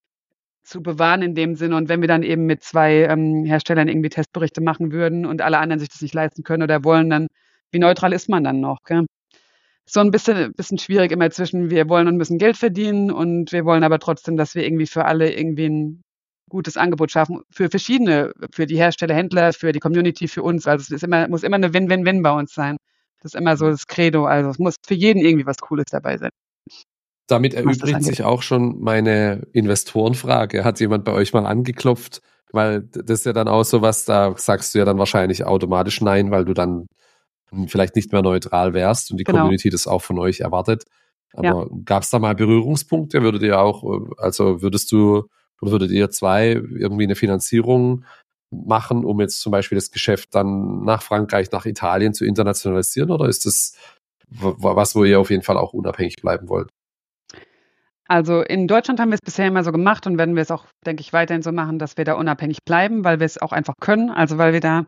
zu bewahren in dem Sinne. Und wenn wir dann eben mit 2 Herstellern irgendwie Testberichte machen würden und alle anderen sich das nicht leisten können oder wollen, dann wie neutral ist man dann noch, gell? So ein bisschen schwierig immer zwischen, wir wollen und müssen Geld verdienen und wir wollen aber trotzdem, dass wir irgendwie für alle irgendwie ein gutes Angebot schaffen, für verschiedene, für die Hersteller, Händler, für die Community, für uns. Also, es ist immer muss immer 'ne Win-Win-Win bei uns sein. Das ist immer so das Credo. Also, es muss für jeden irgendwie was Cooles dabei sein, Damit was das erübrigt angeht. sich auch schon meine Investorenfrage. Hat jemand bei euch mal angeklopft? Weil das ist ja dann auch so was, da sagst du ja dann wahrscheinlich automatisch nein, weil du dann vielleicht nicht mehr neutral wärst und die Genau, Community das auch von euch erwartet. ja. Aber gab es da mal Berührungspunkte? Würdet ihr auch, also würdest du oder würdet ihr zwei irgendwie eine Finanzierung machen, um jetzt zum Beispiel das Geschäft dann nach Frankreich, nach Italien zu internationalisieren? Oder ist das was, wo ihr auf jeden Fall auch unabhängig bleiben wollt? Also, in Deutschland haben wir es bisher immer so gemacht und werden wir es auch, denke ich, weiterhin so machen, dass wir da unabhängig bleiben, weil wir es auch einfach können. Also, weil wir da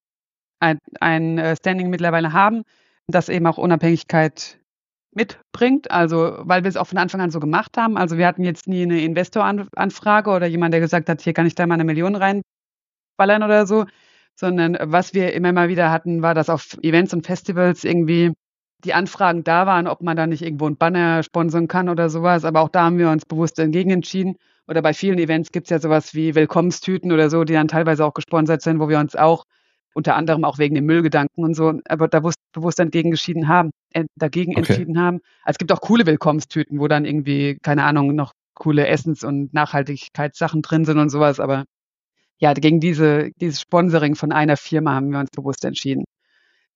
ein Standing mittlerweile haben, das eben auch Unabhängigkeit mitbringt. Also, weil wir es auch von Anfang an so gemacht haben. Also, wir hatten jetzt nie 'ne Investoranfrage oder jemand, der gesagt hat: „Hier kann ich da mal 1.000.000 reinballern“ oder so, sondern was wir immer mal wieder hatten, war, dass auf Events und Festivals irgendwie die Anfragen da waren, ob man da nicht irgendwo 'n Banner sponsern kann oder so was. Aber auch da haben wir uns bewusst dagegen entschieden. Oder bei vielen Events gibt's ja so was wie Willkommenstüten oder so, die dann teilweise auch gesponsert sind, wo wir uns auch unter anderem auch wegen dem Müllgedanken und so, aber da bewusst dagegen Okay. entschieden haben. Also, es gibt auch coole Willkommenstüten, wo dann irgendwie, keine Ahnung, noch coole Essens und Nachhaltigkeitssachen drin sind und so was, aber ja, gegen dieses Sponsoring von einer Firma haben wir uns bewusst entschieden.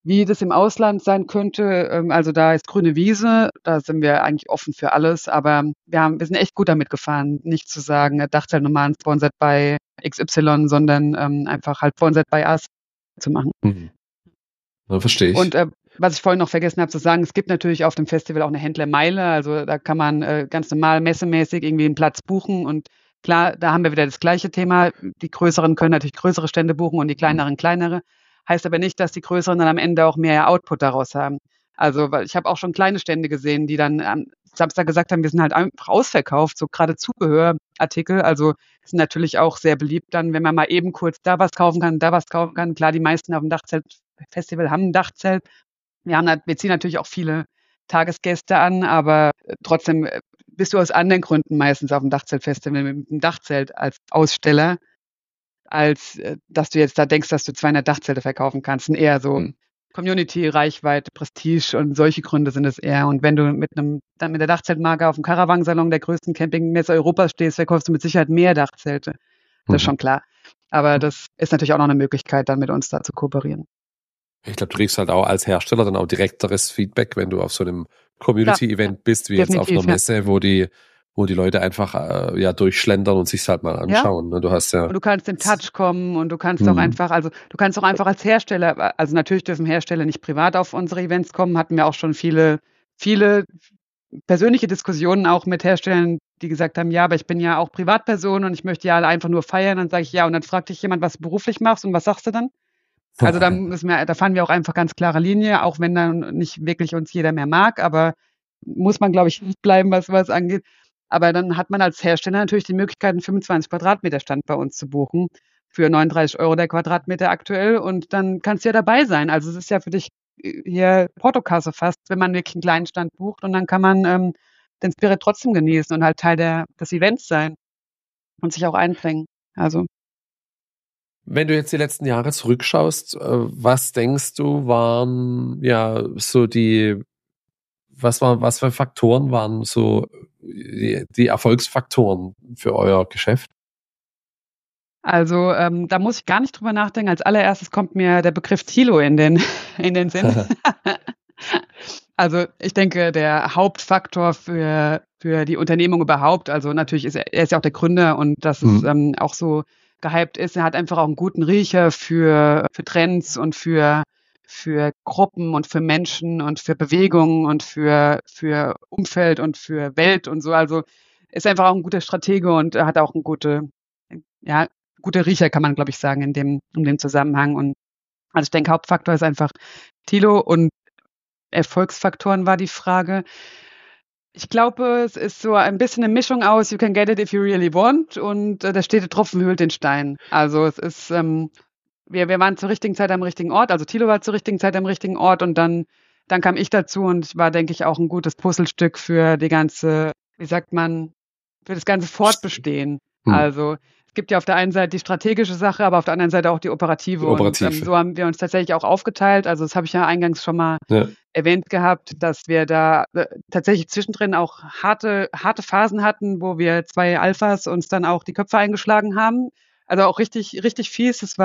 Wie das im Ausland sein könnte, also da ist grüne Wiese, da sind wir eigentlich offen für alles, aber wir sind echt gut damit gefahren, nicht zu sagen, Dachzeltnomaden sponsored by XY, sondern einfach halt sponsored by us zu machen. Ja, verstehe ich. Und was ich vorhin noch vergessen habe zu sagen, es gibt natürlich auf dem Festival auch eine Händlermeile, also da kann man ganz normal messemäßig irgendwie einen Platz buchen und klar, da haben wir wieder das gleiche Thema. Die Größeren können natürlich größere Stände buchen und die kleineren kleinere. Heißt aber nicht, dass die Größeren dann am Ende auch mehr Output daraus haben. Also, weil ich habe auch schon kleine Stände gesehen, die dann am Samstag gesagt haben, wir sind halt einfach ausverkauft, so gerade Zubehörartikel. Also sind natürlich auch sehr beliebt dann, wenn man mal eben kurz da was kaufen kann, da was kaufen kann. Klar, die meisten auf dem Dachzeltfestival haben ein Dachzelt. Wir ziehen natürlich auch viele Tagesgäste an, aber trotzdem bist du aus anderen Gründen meistens auf dem Dachzeltfestival mit dem Dachzelt als Aussteller, als dass du jetzt da denkst, dass du 200 Dachzelte verkaufen kannst. Und eher so Community, Reichweite, Prestige und solche Gründe sind es eher. Und wenn du dann mit der Dachzeltmarke auf dem Caravansalon der größten Campingmesse Europas stehst, verkaufst du mit Sicherheit mehr Dachzelte. Das ist schon klar. Aber das ist natürlich auch noch eine Möglichkeit, dann mit uns da zu kooperieren. Ich glaube, du kriegst halt auch als Hersteller dann auch direkteres Feedback, wenn du auf so einem Community-Event bist, wie jetzt auf einer Messe, wo die Leute einfach durchschlendern und sich's halt mal anschauen. Ja. Du hast ja. Und du kannst in Touch kommen und du kannst auch einfach, du kannst auch einfach als Hersteller, also natürlich dürfen Hersteller nicht privat auf unsere Events kommen, hatten wir auch schon viele persönliche Diskussionen auch mit Herstellern, die gesagt haben, ja, aber ich bin ja auch Privatperson und ich möchte ja einfach nur feiern. Dann sage ich, ja, und dann fragt dich jemand, was du beruflich machst und was sagst du dann? Also da fahren wir auch einfach ganz klare Linie, auch wenn dann nicht wirklich uns jeder mehr mag, aber muss man, glaube ich, nicht bleiben, was angeht. Aber dann hat man als Hersteller natürlich die Möglichkeit, einen 25 Quadratmeter Stand bei uns zu buchen für 39 € der Quadratmeter aktuell und dann kannst du ja dabei sein. Also es ist ja für dich hier Portokasse fast, wenn man wirklich einen kleinen Stand bucht und dann kann man den Spirit trotzdem genießen und halt Teil des Events sein und sich auch einbringen. Also Wenn du jetzt die letzten Jahre zurückschaust, was denkst du, waren so was für Faktoren waren so die Erfolgsfaktoren für euer Geschäft? Also da muss ich gar nicht drüber nachdenken. Als allererstes kommt mir der Begriff Thilo in den Sinn. Also ich denke, der Hauptfaktor für die Unternehmung überhaupt, also natürlich ist er ist ja auch der Gründer und dass es auch so gehypt ist. Er hat einfach auch einen guten Riecher für Trends und für Gruppen und für Menschen und für Bewegungen und für Umfeld und für Welt und so. Also ist einfach auch ein guter Stratege und hat auch einen guter Riecher, kann man, glaube ich, sagen, in dem Zusammenhang. Und also ich denke, Hauptfaktor ist einfach Thilo und Erfolgsfaktoren war die Frage. Ich glaube, es ist so ein bisschen eine Mischung aus You can get it if you really want und der stete Tropfen höhlt den Stein. Also es ist, wir waren zur richtigen Zeit am richtigen Ort, also Thilo war zur richtigen Zeit am richtigen Ort und dann kam ich dazu und ich war, denke ich, auch ein gutes Puzzlestück für die ganze, wie sagt man, für das ganze Fortbestehen. Also es gibt ja auf der einen Seite die strategische Sache, aber auf der anderen Seite auch die operative. Und so haben wir uns tatsächlich auch aufgeteilt. Also das habe ich ja eingangs schon mal erwähnt gehabt, dass wir da tatsächlich zwischendrin auch harte Phasen hatten, wo wir 2 Alphas uns dann auch die Köpfe eingeschlagen haben. Also auch richtig, richtig fies. Es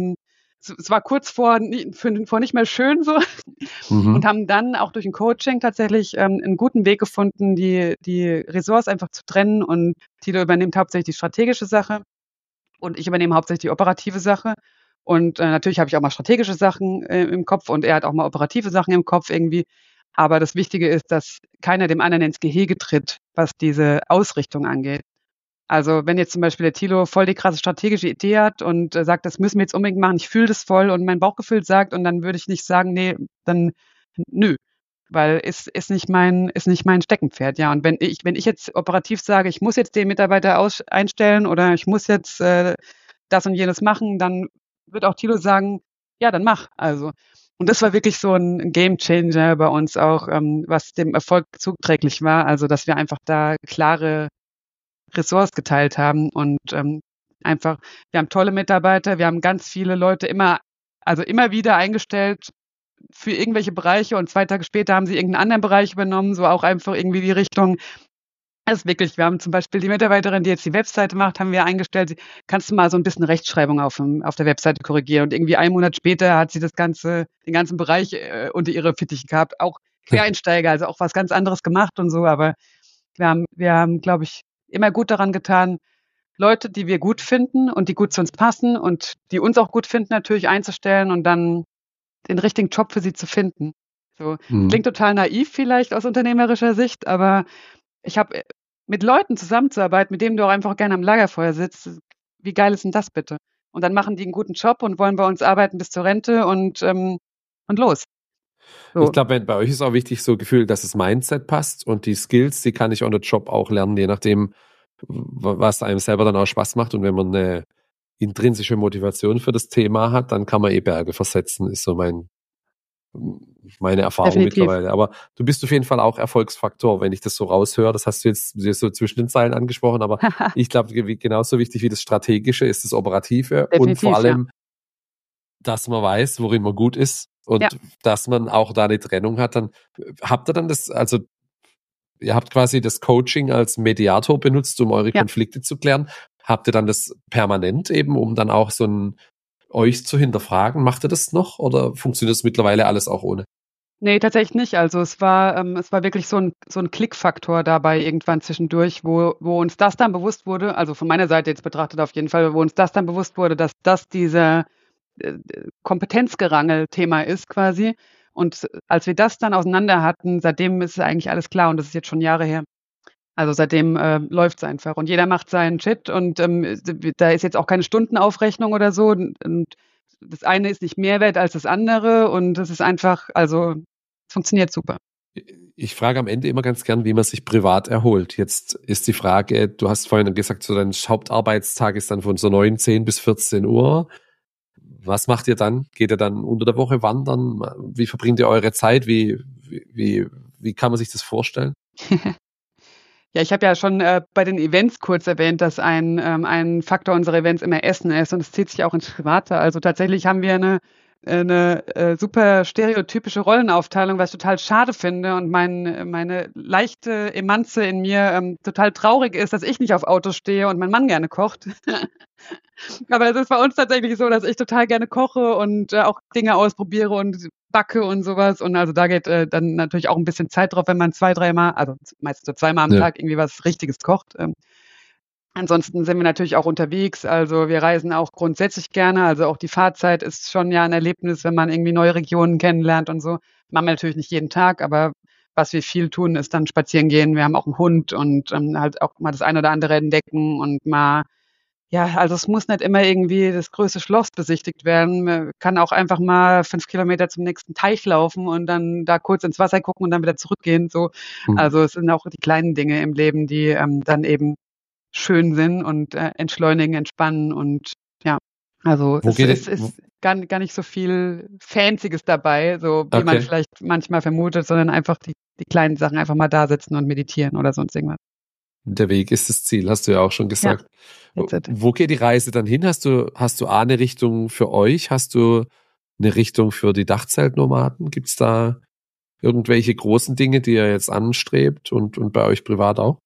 war kurz vor nicht mehr schön so und haben dann auch durch ein Coaching tatsächlich einen guten Weg gefunden, die Ressorts einfach zu trennen und Thilo übernimmt hauptsächlich die strategische Sache und ich übernehme hauptsächlich die operative Sache und natürlich habe ich auch mal strategische Sachen im Kopf und er hat auch mal operative Sachen im Kopf irgendwie, aber das Wichtige ist, dass keiner dem anderen ins Gehege tritt, was diese Ausrichtung angeht. Also wenn jetzt zum Beispiel der Thilo voll die krasse strategische Idee hat und sagt, das müssen wir jetzt unbedingt machen, ich fühle das voll und mein Bauchgefühl sagt und dann würde ich nicht sagen, nee, dann nö, weil ist nicht mein Steckenpferd, ja. Und wenn ich jetzt operativ sage, ich muss jetzt den Mitarbeiter einstellen oder ich muss jetzt das und jenes machen, dann wird auch Thilo sagen, ja, dann mach. Also und das war wirklich so ein Gamechanger bei uns auch, was dem Erfolg zuträglich war. Also dass wir einfach da klare Ressorts geteilt haben und einfach, wir haben tolle Mitarbeiter, wir haben ganz viele Leute immer wieder eingestellt für irgendwelche Bereiche und 2 Tage später haben sie irgendeinen anderen Bereich übernommen, so auch einfach irgendwie die Richtung, Das ist wirklich, wir haben zum Beispiel die Mitarbeiterin, die jetzt die Webseite macht, haben wir eingestellt, kannst du mal so ein bisschen Rechtschreibung auf der Webseite korrigieren? Und irgendwie einen Monat später hat sie den ganzen Bereich unter ihre Fittiche gehabt. Auch Quereinsteiger, also auch was ganz anderes gemacht und so. Aber wir haben, glaube ich, immer gut daran getan, Leute, die wir gut finden und die gut zu uns passen und die uns auch gut finden, natürlich einzustellen und dann den richtigen Job für sie zu finden. So, Mhm. klingt total naiv vielleicht aus unternehmerischer Sicht, aber ich habe mit Leuten zusammenzuarbeiten, mit denen du auch einfach gerne am Lagerfeuer sitzt. Wie geil ist denn das bitte? Und dann machen die einen guten Job und wollen bei uns arbeiten bis zur Rente und los. Ich So, glaube, bei euch ist auch wichtig so Gefühl, dass das Mindset passt und die Skills, die kann ich on the Job auch lernen, je nachdem, was einem selber dann auch Spaß macht. Und wenn man eine intrinsische Motivation für das Thema hat, dann kann man Berge versetzen, ist so meine Erfahrung definitiv. mittlerweile. Aber du bist auf jeden Fall auch Erfolgsfaktor, wenn ich das so raushöre. Das hast du jetzt so zwischen den Zeilen angesprochen, aber ich glaube, genauso wichtig wie das Strategische ist das Operative und vor Definitiv, ja. allem, dass man weiß, worin man gut ist Ja. und dass man auch da eine Trennung hat. Dann habt ihr dann also ihr habt quasi das Coaching als Mediator benutzt, um eure Ja. Konflikte zu klären. Habt ihr dann das permanent eben, um dann auch euch zu hinterfragen? Macht ihr das noch oder funktioniert das mittlerweile alles auch ohne? Nee, tatsächlich nicht. Also es war wirklich so ein Klickfaktor dabei irgendwann zwischendurch, wo uns das dann bewusst wurde, also von meiner Seite jetzt betrachtet auf jeden Fall, wo uns das dann bewusst wurde, dass das dieser Kompetenzgerangel-Thema ist quasi. Und als wir das dann auseinander hatten, seitdem ist eigentlich alles klar und das ist jetzt schon Jahre her. Also seitdem läuft's einfach und jeder macht seinen Shit und da ist jetzt auch keine Stundenaufrechnung oder so und das eine ist nicht mehr wert als das andere und das ist einfach, also es funktioniert super. Ich frage am Ende immer ganz gern, wie man sich privat erholt. Jetzt ist die Frage, du hast vorhin gesagt, so dein Hauptarbeitstag ist dann von so 9, 10 bis 14 Uhr. Was macht ihr dann? Geht ihr dann unter der Woche wandern? Wie verbringt ihr eure Zeit? Wie kann man sich das vorstellen? Ja, ich habe ja schon bei den Events kurz erwähnt, dass ein Faktor unserer Events immer Essen ist und es zieht sich auch ins Private. Also tatsächlich haben wir eine super stereotypische Rollenaufteilung, was ich total schade finde und meine leichte Emanze in mir total traurig ist, dass ich nicht auf Autos stehe und mein Mann gerne kocht. Aber es ist bei uns tatsächlich so, dass ich total gerne koche und auch Dinge ausprobiere und backe und sowas. Und also da geht dann natürlich auch ein bisschen Zeit drauf, wenn man zwei, dreimal, also meistens so zweimal am Ja. Tag irgendwie was Richtiges kocht. Ansonsten sind wir natürlich auch unterwegs. Also wir reisen auch grundsätzlich gerne. Also auch die Fahrzeit ist schon ja ein Erlebnis, wenn man irgendwie neue Regionen kennenlernt und so. Machen wir natürlich nicht jeden Tag, aber was wir viel tun, ist dann spazieren gehen. Wir haben auch einen Hund und halt auch mal das eine oder andere entdecken und mal, ja, also es muss nicht immer irgendwie das größte Schloss besichtigt werden. Man kann auch einfach mal 5 Kilometer zum nächsten Teich laufen und dann da kurz ins Wasser gucken und dann wieder zurückgehen. So, Hm. also es sind auch die kleinen Dinge im Leben, die dann eben schön sind und entschleunigen, entspannen und ja, also Wo es geht ist, ihr? ist gar nicht so viel Fancyes dabei, so wie man Okay. vielleicht manchmal vermutet, sondern einfach die kleinen Sachen, einfach mal da sitzen und meditieren oder sonst irgendwas. Der Weg ist das Ziel, hast du ja auch schon Ja, gesagt. that's it. Wo geht die Reise dann hin? Hast du A, eine Richtung für euch? Hast du eine Richtung für die Dachzeltnomaden? Gibt es da irgendwelche großen Dinge, die ihr jetzt anstrebt und bei euch privat auch?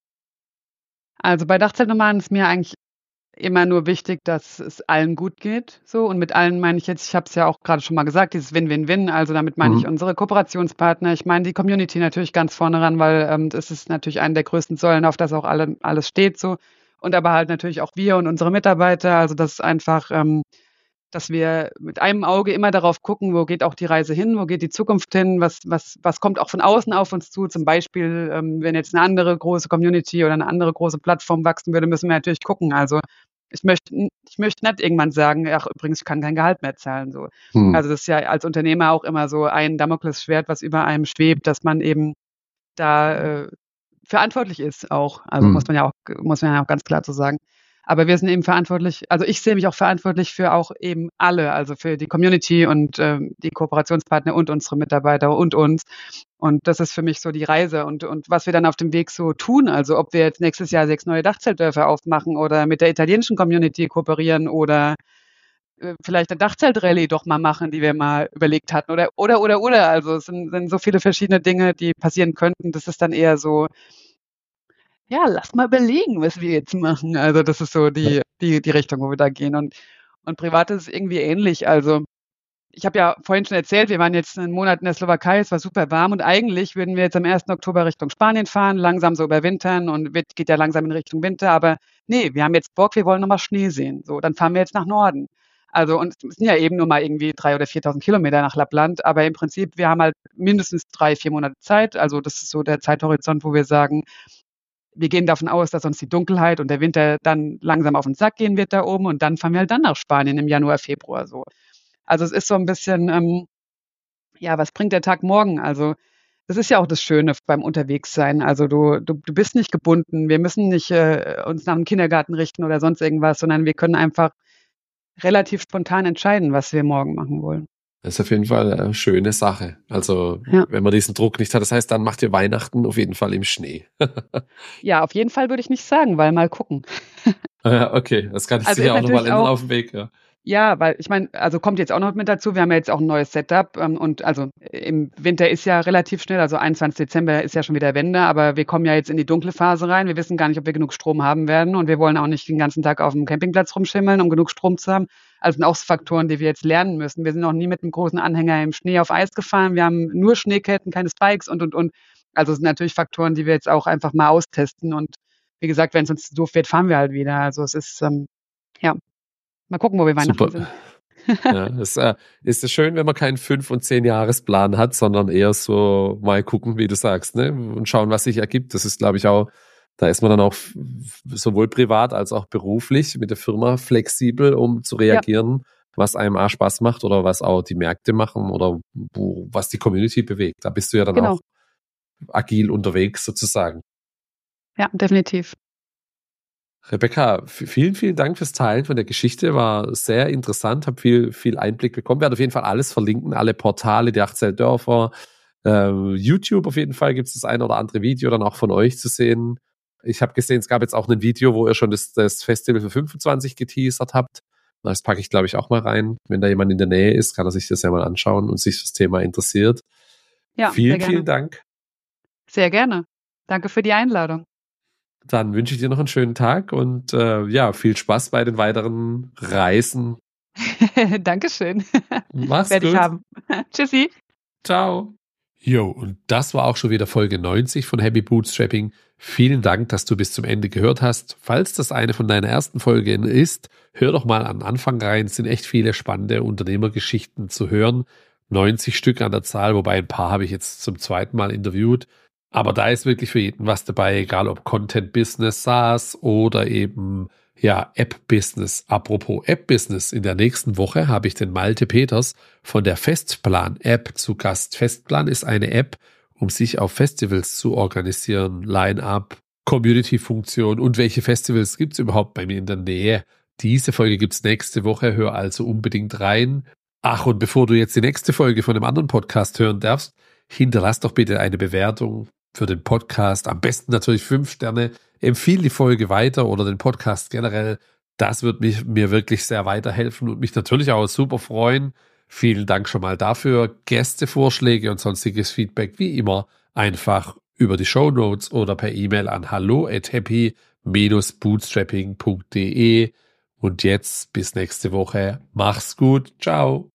Also bei Dachzeltnomaden ist mir eigentlich immer nur wichtig, dass es allen gut geht, so. Und mit allen meine ich jetzt, ich habe es ja auch gerade schon mal gesagt, dieses Win-Win-Win. Also damit meine ich Mhm. unsere Kooperationspartner. Ich meine die Community natürlich ganz vorne ran, weil das ist natürlich eine der größten Säulen, auf das auch alles steht, so. Und aber halt natürlich auch wir und unsere Mitarbeiter. Also das ist einfach, dass wir mit einem Auge immer darauf gucken, wo geht auch die Reise hin, wo geht die Zukunft hin, was kommt auch von außen auf uns zu. Zum Beispiel, wenn jetzt eine andere große Community oder eine andere große Plattform wachsen würde, müssen wir natürlich gucken. Also ich möchte nicht irgendwann sagen, ach übrigens, ich kann kein Gehalt mehr zahlen. So. Hm. Also das ist ja als Unternehmer auch immer so ein Damoklesschwert, was über einem schwebt, dass man eben da verantwortlich ist auch. Also Hm. muss man ja auch ganz klar so sagen. Aber wir sind eben verantwortlich, also ich sehe mich auch verantwortlich für auch eben alle, also für die Community und die Kooperationspartner und unsere Mitarbeiter und uns. Und das ist für mich so die Reise und was wir dann auf dem Weg so tun. Also ob wir jetzt nächstes Jahr 6 neue Dachzeltdörfer aufmachen oder mit der italienischen Community kooperieren oder vielleicht eine Dachzeltrallye doch mal machen, die wir mal überlegt hatten oder. Also es sind so viele verschiedene Dinge, die passieren könnten. Das ist dann eher so, ja, lass mal überlegen, was wir jetzt machen. Also das ist so die Richtung, wo wir da gehen. Und privat ist es irgendwie ähnlich. Also ich habe ja vorhin schon erzählt, wir waren jetzt einen Monat in der Slowakei, es war super warm und eigentlich würden wir jetzt am 1. Oktober Richtung Spanien fahren, langsam so überwintern und geht ja langsam in Richtung Winter, aber nee, wir haben jetzt Bock, wir wollen nochmal Schnee sehen. So, dann fahren wir jetzt nach Norden. Also und es sind ja eben nur mal irgendwie 3.000 oder 4.000 Kilometer nach Lappland, aber im Prinzip, wir haben halt mindestens 3, 4 Monate Zeit. Also das ist so der Zeithorizont, wo wir sagen, wir gehen davon aus, dass uns die Dunkelheit und der Winter dann langsam auf den Sack gehen wird da oben und dann fahren wir halt dann nach Spanien im Januar, Februar so. Also es ist so ein bisschen, ja, was bringt der Tag morgen? Also das ist ja auch das Schöne beim Unterwegssein. Also du bist nicht gebunden. Wir müssen nicht uns nach dem Kindergarten richten oder sonst irgendwas, sondern wir können einfach relativ spontan entscheiden, was wir morgen machen wollen. Das ist auf jeden Fall eine schöne Sache. Also, Ja. wenn man diesen Druck nicht hat, das heißt, dann macht ihr Weihnachten auf jeden Fall im Schnee. Ja, auf jeden Fall würde ich nicht sagen, weil mal gucken. Okay, das kann ich Also sicher ist auch nochmal natürlich ändern auch, auf dem Weg. Ja. ja, weil ich meine, also kommt jetzt auch noch mit dazu, wir haben ja jetzt auch ein neues Setup und also im Winter ist ja relativ schnell, also 21. Dezember ist ja schon wieder Wende, aber wir kommen ja jetzt in die dunkle Phase rein. Wir wissen gar nicht, ob wir genug Strom haben werden und wir wollen auch nicht den ganzen Tag auf dem Campingplatz rumschimmeln, um genug Strom zu haben. Also sind auch Faktoren, die wir jetzt lernen müssen. Wir sind noch nie mit einem großen Anhänger im Schnee auf Eis gefahren. Wir haben nur Schneeketten, keine Spikes und. Also es sind natürlich Faktoren, die wir jetzt auch einfach mal austesten und wie gesagt, wenn es uns zu doof wird, fahren wir halt wieder. Also es ist, ja, mal gucken, wo wir Weihnachten Super. sind. Ja, es ist es schön, wenn man keinen 5- und 10-Jahres-Plan hat, sondern eher so mal gucken, wie du sagst, ne? Und schauen, was sich ergibt. Das ist, glaube ich, auch, da ist man dann auch sowohl privat als auch beruflich mit der Firma flexibel, um zu Ja, reagieren, was einem auch Spaß macht oder was auch die Märkte machen oder was die Community bewegt. Da bist du ja dann auch genau. agil unterwegs sozusagen. Ja, definitiv. Rebecca, vielen, vielen Dank fürs Teilen von der Geschichte. War sehr interessant, habe viel Einblick bekommen. Werde auf jeden Fall alles verlinken, alle Portale, die 18 Dörfer. YouTube auf jeden Fall gibt es das eine oder andere Video dann auch von euch zu sehen. Ich habe gesehen, es gab jetzt auch ein Video, wo ihr schon das Festival für 25 geteasert habt. Das packe ich, glaube ich, auch mal rein. Wenn da jemand in der Nähe ist, kann er sich das ja mal anschauen und sich das Thema interessiert. Ja, sehr Vielen, gerne. vielen Dank. Sehr gerne. Danke für die Einladung. Dann wünsche ich dir noch einen schönen Tag und ja, viel Spaß bei den weiteren Reisen. Dankeschön. Mach's Werde ich gut. haben. Tschüssi. Ciao. Jo, und das war auch schon wieder Folge 90 von Happy Bootstrapping. Vielen Dank, dass du bis zum Ende gehört hast. Falls das eine von deinen ersten Folgen ist, hör doch mal an den Anfang rein. Es sind echt viele spannende Unternehmergeschichten zu hören. 90 Stück an der Zahl, wobei ein paar habe ich jetzt zum zweiten Mal interviewt. Aber da ist wirklich für jeden was dabei, egal ob Content Business, SaaS oder eben ja App Business. Apropos App Business, in der nächsten Woche habe ich den Malte Peters von der Festplan App zu Gast. Festplan ist eine App, um sich auf Festivals zu organisieren, Line-up, Community-Funktion und welche Festivals gibt es überhaupt bei mir in der Nähe. Diese Folge gibt es nächste Woche, hör also unbedingt rein. Ach, und bevor du jetzt die nächste Folge von einem anderen Podcast hören darfst, hinterlass doch bitte eine Bewertung für den Podcast. Am besten natürlich 5 Sterne. Empfiehl die Folge weiter oder den Podcast generell. Das wird mir wirklich sehr weiterhelfen und mich natürlich auch super freuen. Vielen Dank schon mal dafür. Gästevorschläge und sonstiges Feedback wie immer einfach über die Shownotes oder per E-Mail an hallo@happy-bootstrapping.de. Und jetzt bis nächste Woche. Mach's gut. Ciao.